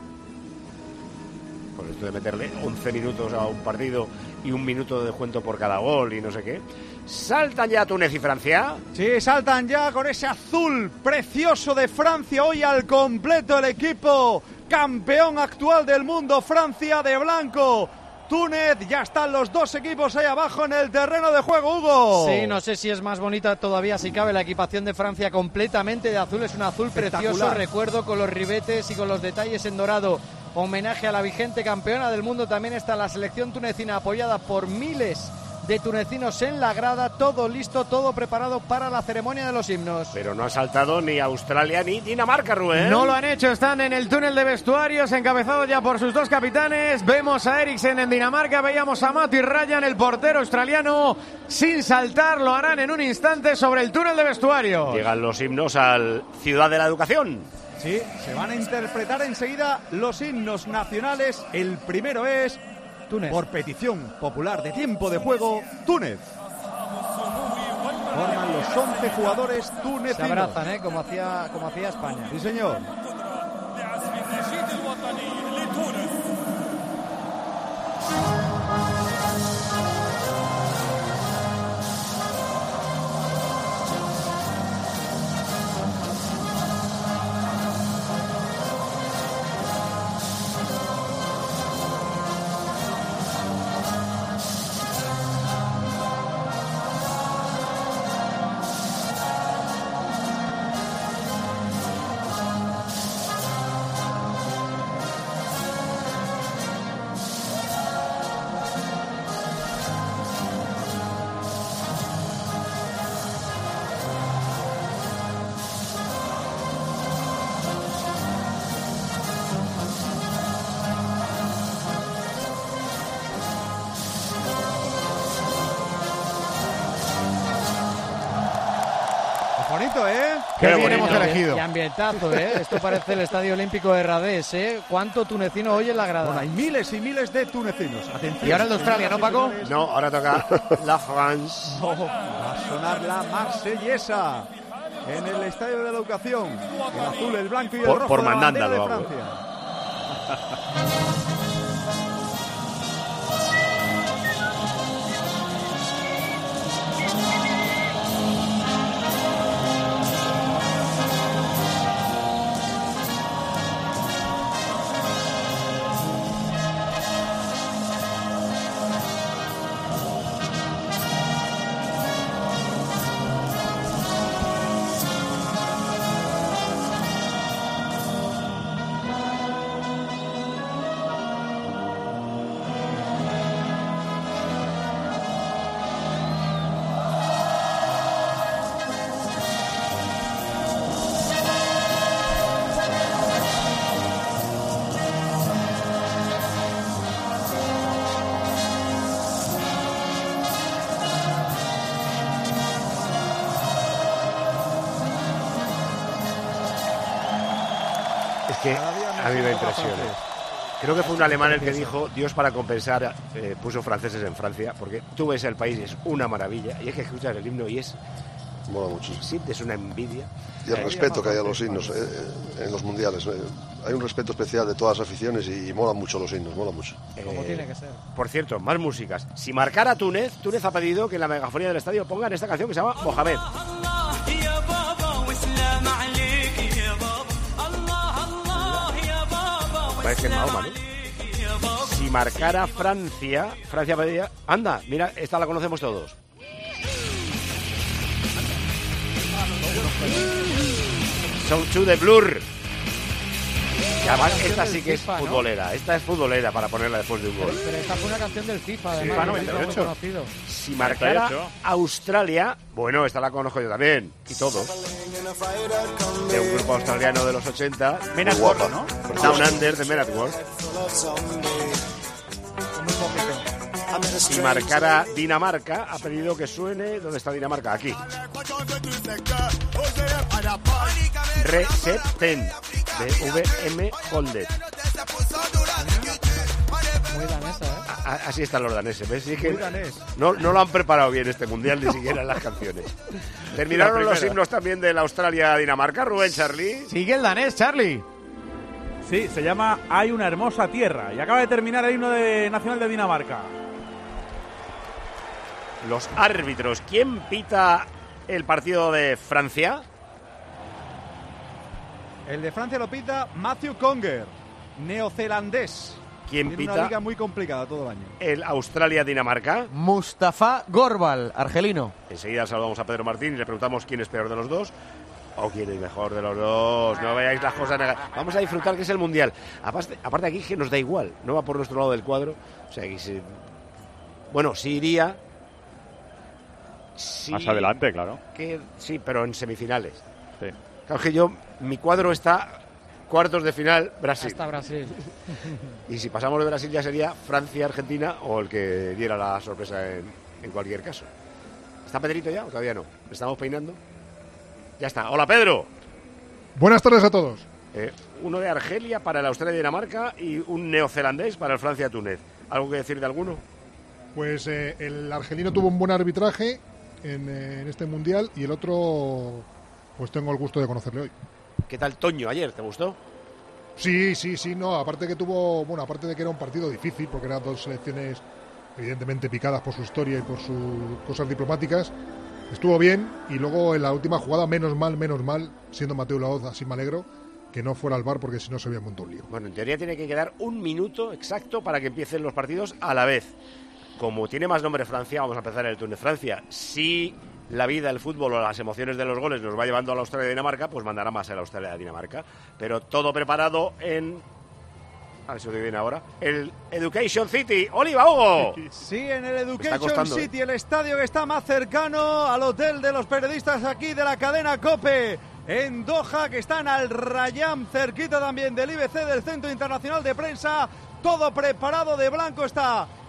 Con esto de meterle once minutos a un partido y un minuto de descuento por cada gol y no sé qué. ¿Saltan ya Túnez y Francia? Sí, saltan ya con ese azul precioso de Francia. Hoy al completo el equipo campeón actual del mundo, Francia de blanco. Túnez, ya están los dos equipos ahí abajo en el terreno de juego, Hugo. Sí, no sé si es más bonita todavía, si cabe, la equipación de Francia completamente de azul. Es un azul precioso, recuerdo, con los ribetes y con los detalles en dorado. Homenaje a la vigente campeona del mundo. También está la selección tunecina apoyada por miles de tunecinos en la grada. Todo listo, todo preparado para la ceremonia de los himnos. Pero no ha saltado ni Australia ni Dinamarca, Rubén. No lo han hecho, están en el túnel de vestuarios, encabezados ya por sus dos capitanes. Vemos a Eriksen en Dinamarca, veíamos a Matti Rayan, el portero australiano, sin saltar. Lo harán en un instante sobre el túnel de vestuarios. Llegan los himnos al Ciudad de la Educación. Sí, se van a interpretar enseguida los himnos nacionales. El primero es Túnez. Por petición popular de tiempo de juego, Túnez. Forman los once jugadores tunecinos. Se abrazan, ¿eh? Como hacía, como hacía España. Sí, señor. Bonito, ¿eh? Qué Qué bien hemos bonito. elegido. Y ambientazo, ¿eh? Esto parece el Estadio Olímpico de Radés, ¿eh? ¿Cuánto tunecino hoy en la grada? Bueno, hay miles y miles de tunecinos. Atención. Y ahora el de Australia, ¿no, Paco? No, ahora toca la France. Oh, va a sonar la marsellesa en el Estadio de la Educación. El azul, el blanco y el Por- rojo por de la mandanda bandera lo de hago, Francia. Es que a mí me impresiona. Creo que fue un alemán el que dijo, Dios para compensar eh, puso franceses en Francia, porque tú ves el país, es una maravilla, y es que escuchas el himno y es... Mola muchísimo. Sientes una envidia. Y el respeto que hay a los himnos eh, eh, en los mundiales. eh. Hay un respeto especial de todas las aficiones y, y molan mucho los himnos, mola mucho. Como Eh, tiene que ser. Por cierto, más músicas. Si marcara Túnez, Túnez ha pedido que en la megafonía del estadio pongan esta canción que se llama Mohamed. Parece Mahoma, ¿no? Si marcara Francia, Francia pedía... Anda, mira, esta la conocemos todos. Son to the Blur. Ya va, esta sí que es FIFA, ¿no? futbolera. Esta es futbolera para ponerla después de un gol. Pero esta fue una canción del FIFA, Sí, además. noventa y muy ocho. conocido. Si marcara noventa y ocho. Australia, bueno, esta la conozco yo también, y todos, de un grupo australiano de los ochenta, Men at Muy Work, guapa. ¿no? Down Under, de Men at Work. Si marcara Dinamarca, ha pedido que suene... ¿Dónde está Dinamarca? Aquí. Recepten, de V M Holdet. Muy danesa, ¿eh? A- Así están los daneses, ¿ves? Sí, es que Muy danés. no, no lo han preparado bien este mundial, ni siquiera en las canciones. Terminaron La los primera. himnos también de la Australia-Dinamarca, Rubén, Charlie. Sigue el danés, Charlie. Sí, se llama Hay una hermosa tierra. Y acaba de terminar el himno de, nacional de Dinamarca. Los árbitros, ¿quién pita el partido de Francia? El de Francia lo pita Matthew Conger, neozelandés. ¿Quién Tiene una pita liga muy complicada todo el año. el Australia-Dinamarca? Mustafa Gorbal, argelino. Enseguida saludamos a Pedro Martín y le preguntamos quién es peor de los dos o quién es mejor de los dos. No veáis las cosas negativas. Vamos a disfrutar que es el mundial. Aparte, aparte aquí que nos da igual, no va por nuestro lado del cuadro. O sea, que se... Bueno, sí iría. Sí, Más adelante, claro. que sí, pero en semifinales. Sí. Claro que yo, mi cuadro está cuartos de final, Brasil. Hasta Brasil. Y si pasamos de Brasil ya sería Francia, Argentina o el que diera la sorpresa en, en cualquier caso. ¿Está Pedrito ya o todavía no? ¿Le estamos peinando? Ya está. Hola, Pedro. Buenas tardes a todos. Eh, uno de Argelia para el Australia-Dinamarca y un neozelandés para el Francia-Túnez. ¿Algo que decir de alguno? Pues eh, el argelino tuvo un buen arbitraje en, eh, en este mundial y el otro, pues tengo el gusto de conocerle hoy. ¿Qué tal Toño ayer? ¿Te gustó? Sí, sí, sí, no, aparte que tuvo, bueno, aparte de que era un partido difícil, porque eran dos selecciones evidentemente picadas por su historia y por sus cosas diplomáticas, estuvo bien y luego en la última jugada, menos mal, menos mal, siendo Mateo Laoz, así me alegro, que no fuera al V A R porque si no se había montado un lío. Bueno, en teoría tiene que quedar un minuto exacto para que empiecen los partidos a la vez. Como tiene más nombre Francia, vamos a empezar el Túnez-Francia. Si la vida, el fútbol o las emociones de los goles nos va llevando a la Australia-Dinamarca, pues mandará más a la Australia-Dinamarca. Pero todo preparado en... A ver si lo digo bien ahora. El Education City. ¡Oliva, Hugo! Sí, en el está Education costando, City, el estadio que está más cercano al hotel de los periodistas aquí de la cadena COPE en Doha, que están al Rayam, cerquita también del I B C, del Centro Internacional de Prensa. Todo preparado, de blanco está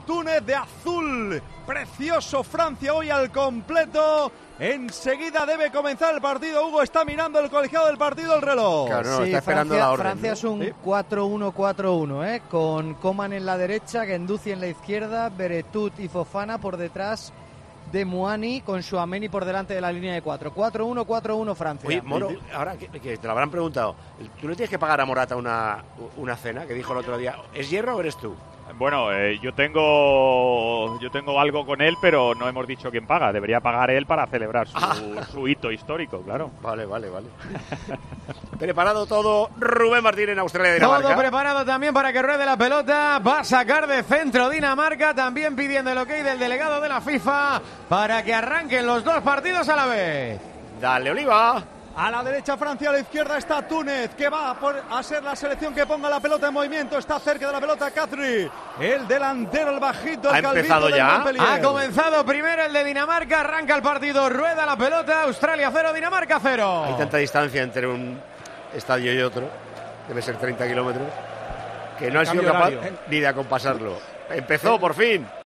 Túnez de azul. Precioso Francia hoy al completo. Enseguida debe comenzar el partido. Hugo está mirando el colegiado del partido, el reloj. Claro, no, sí, está esperando Francia, la orden. Francia ¿no? es un ¿Sí? cuatro uno cuatro uno, ¿eh? Con Coman en la derecha, Guendouzi en la izquierda, Beretut y Fofana por detrás de Muani, con Tchouaméni por delante de la línea de cuatro. cuatro uno cuatro uno Francia. Oye, Moro, ahora que, que te lo habrán preguntado, ¿tú le tienes que pagar a Morata una, una cena? Que dijo el otro día, ¿es hierro o eres tú? Bueno, eh, yo tengo yo tengo algo con él, pero no hemos dicho quién paga. Debería pagar él para celebrar su, Ah. su hito histórico, claro. Vale, vale, vale. Preparado todo, Rubén Martín en Australia, Dinamarca. Todo preparado también para que ruede la pelota. Va a sacar de centro Dinamarca, también pidiendo el ok del delegado de la FIFA para que arranquen los dos partidos a la vez. Dale, Oliva. A la derecha Francia, a la izquierda está Túnez, que va a, por, a ser la selección que ponga la pelota en movimiento. Está cerca de la pelota Khazri, el delantero, el bajito, el ¿Ha calvito empezado del ya? Montpellier. Ha comenzado primero el de Dinamarca, arranca el partido, rueda la pelota, Australia cero, Dinamarca cero. Hay tanta distancia entre un estadio y otro, debe ser treinta kilómetros, que no ha sido Cambio capaz horario. ni de acompasarlo. Empezó, por fin.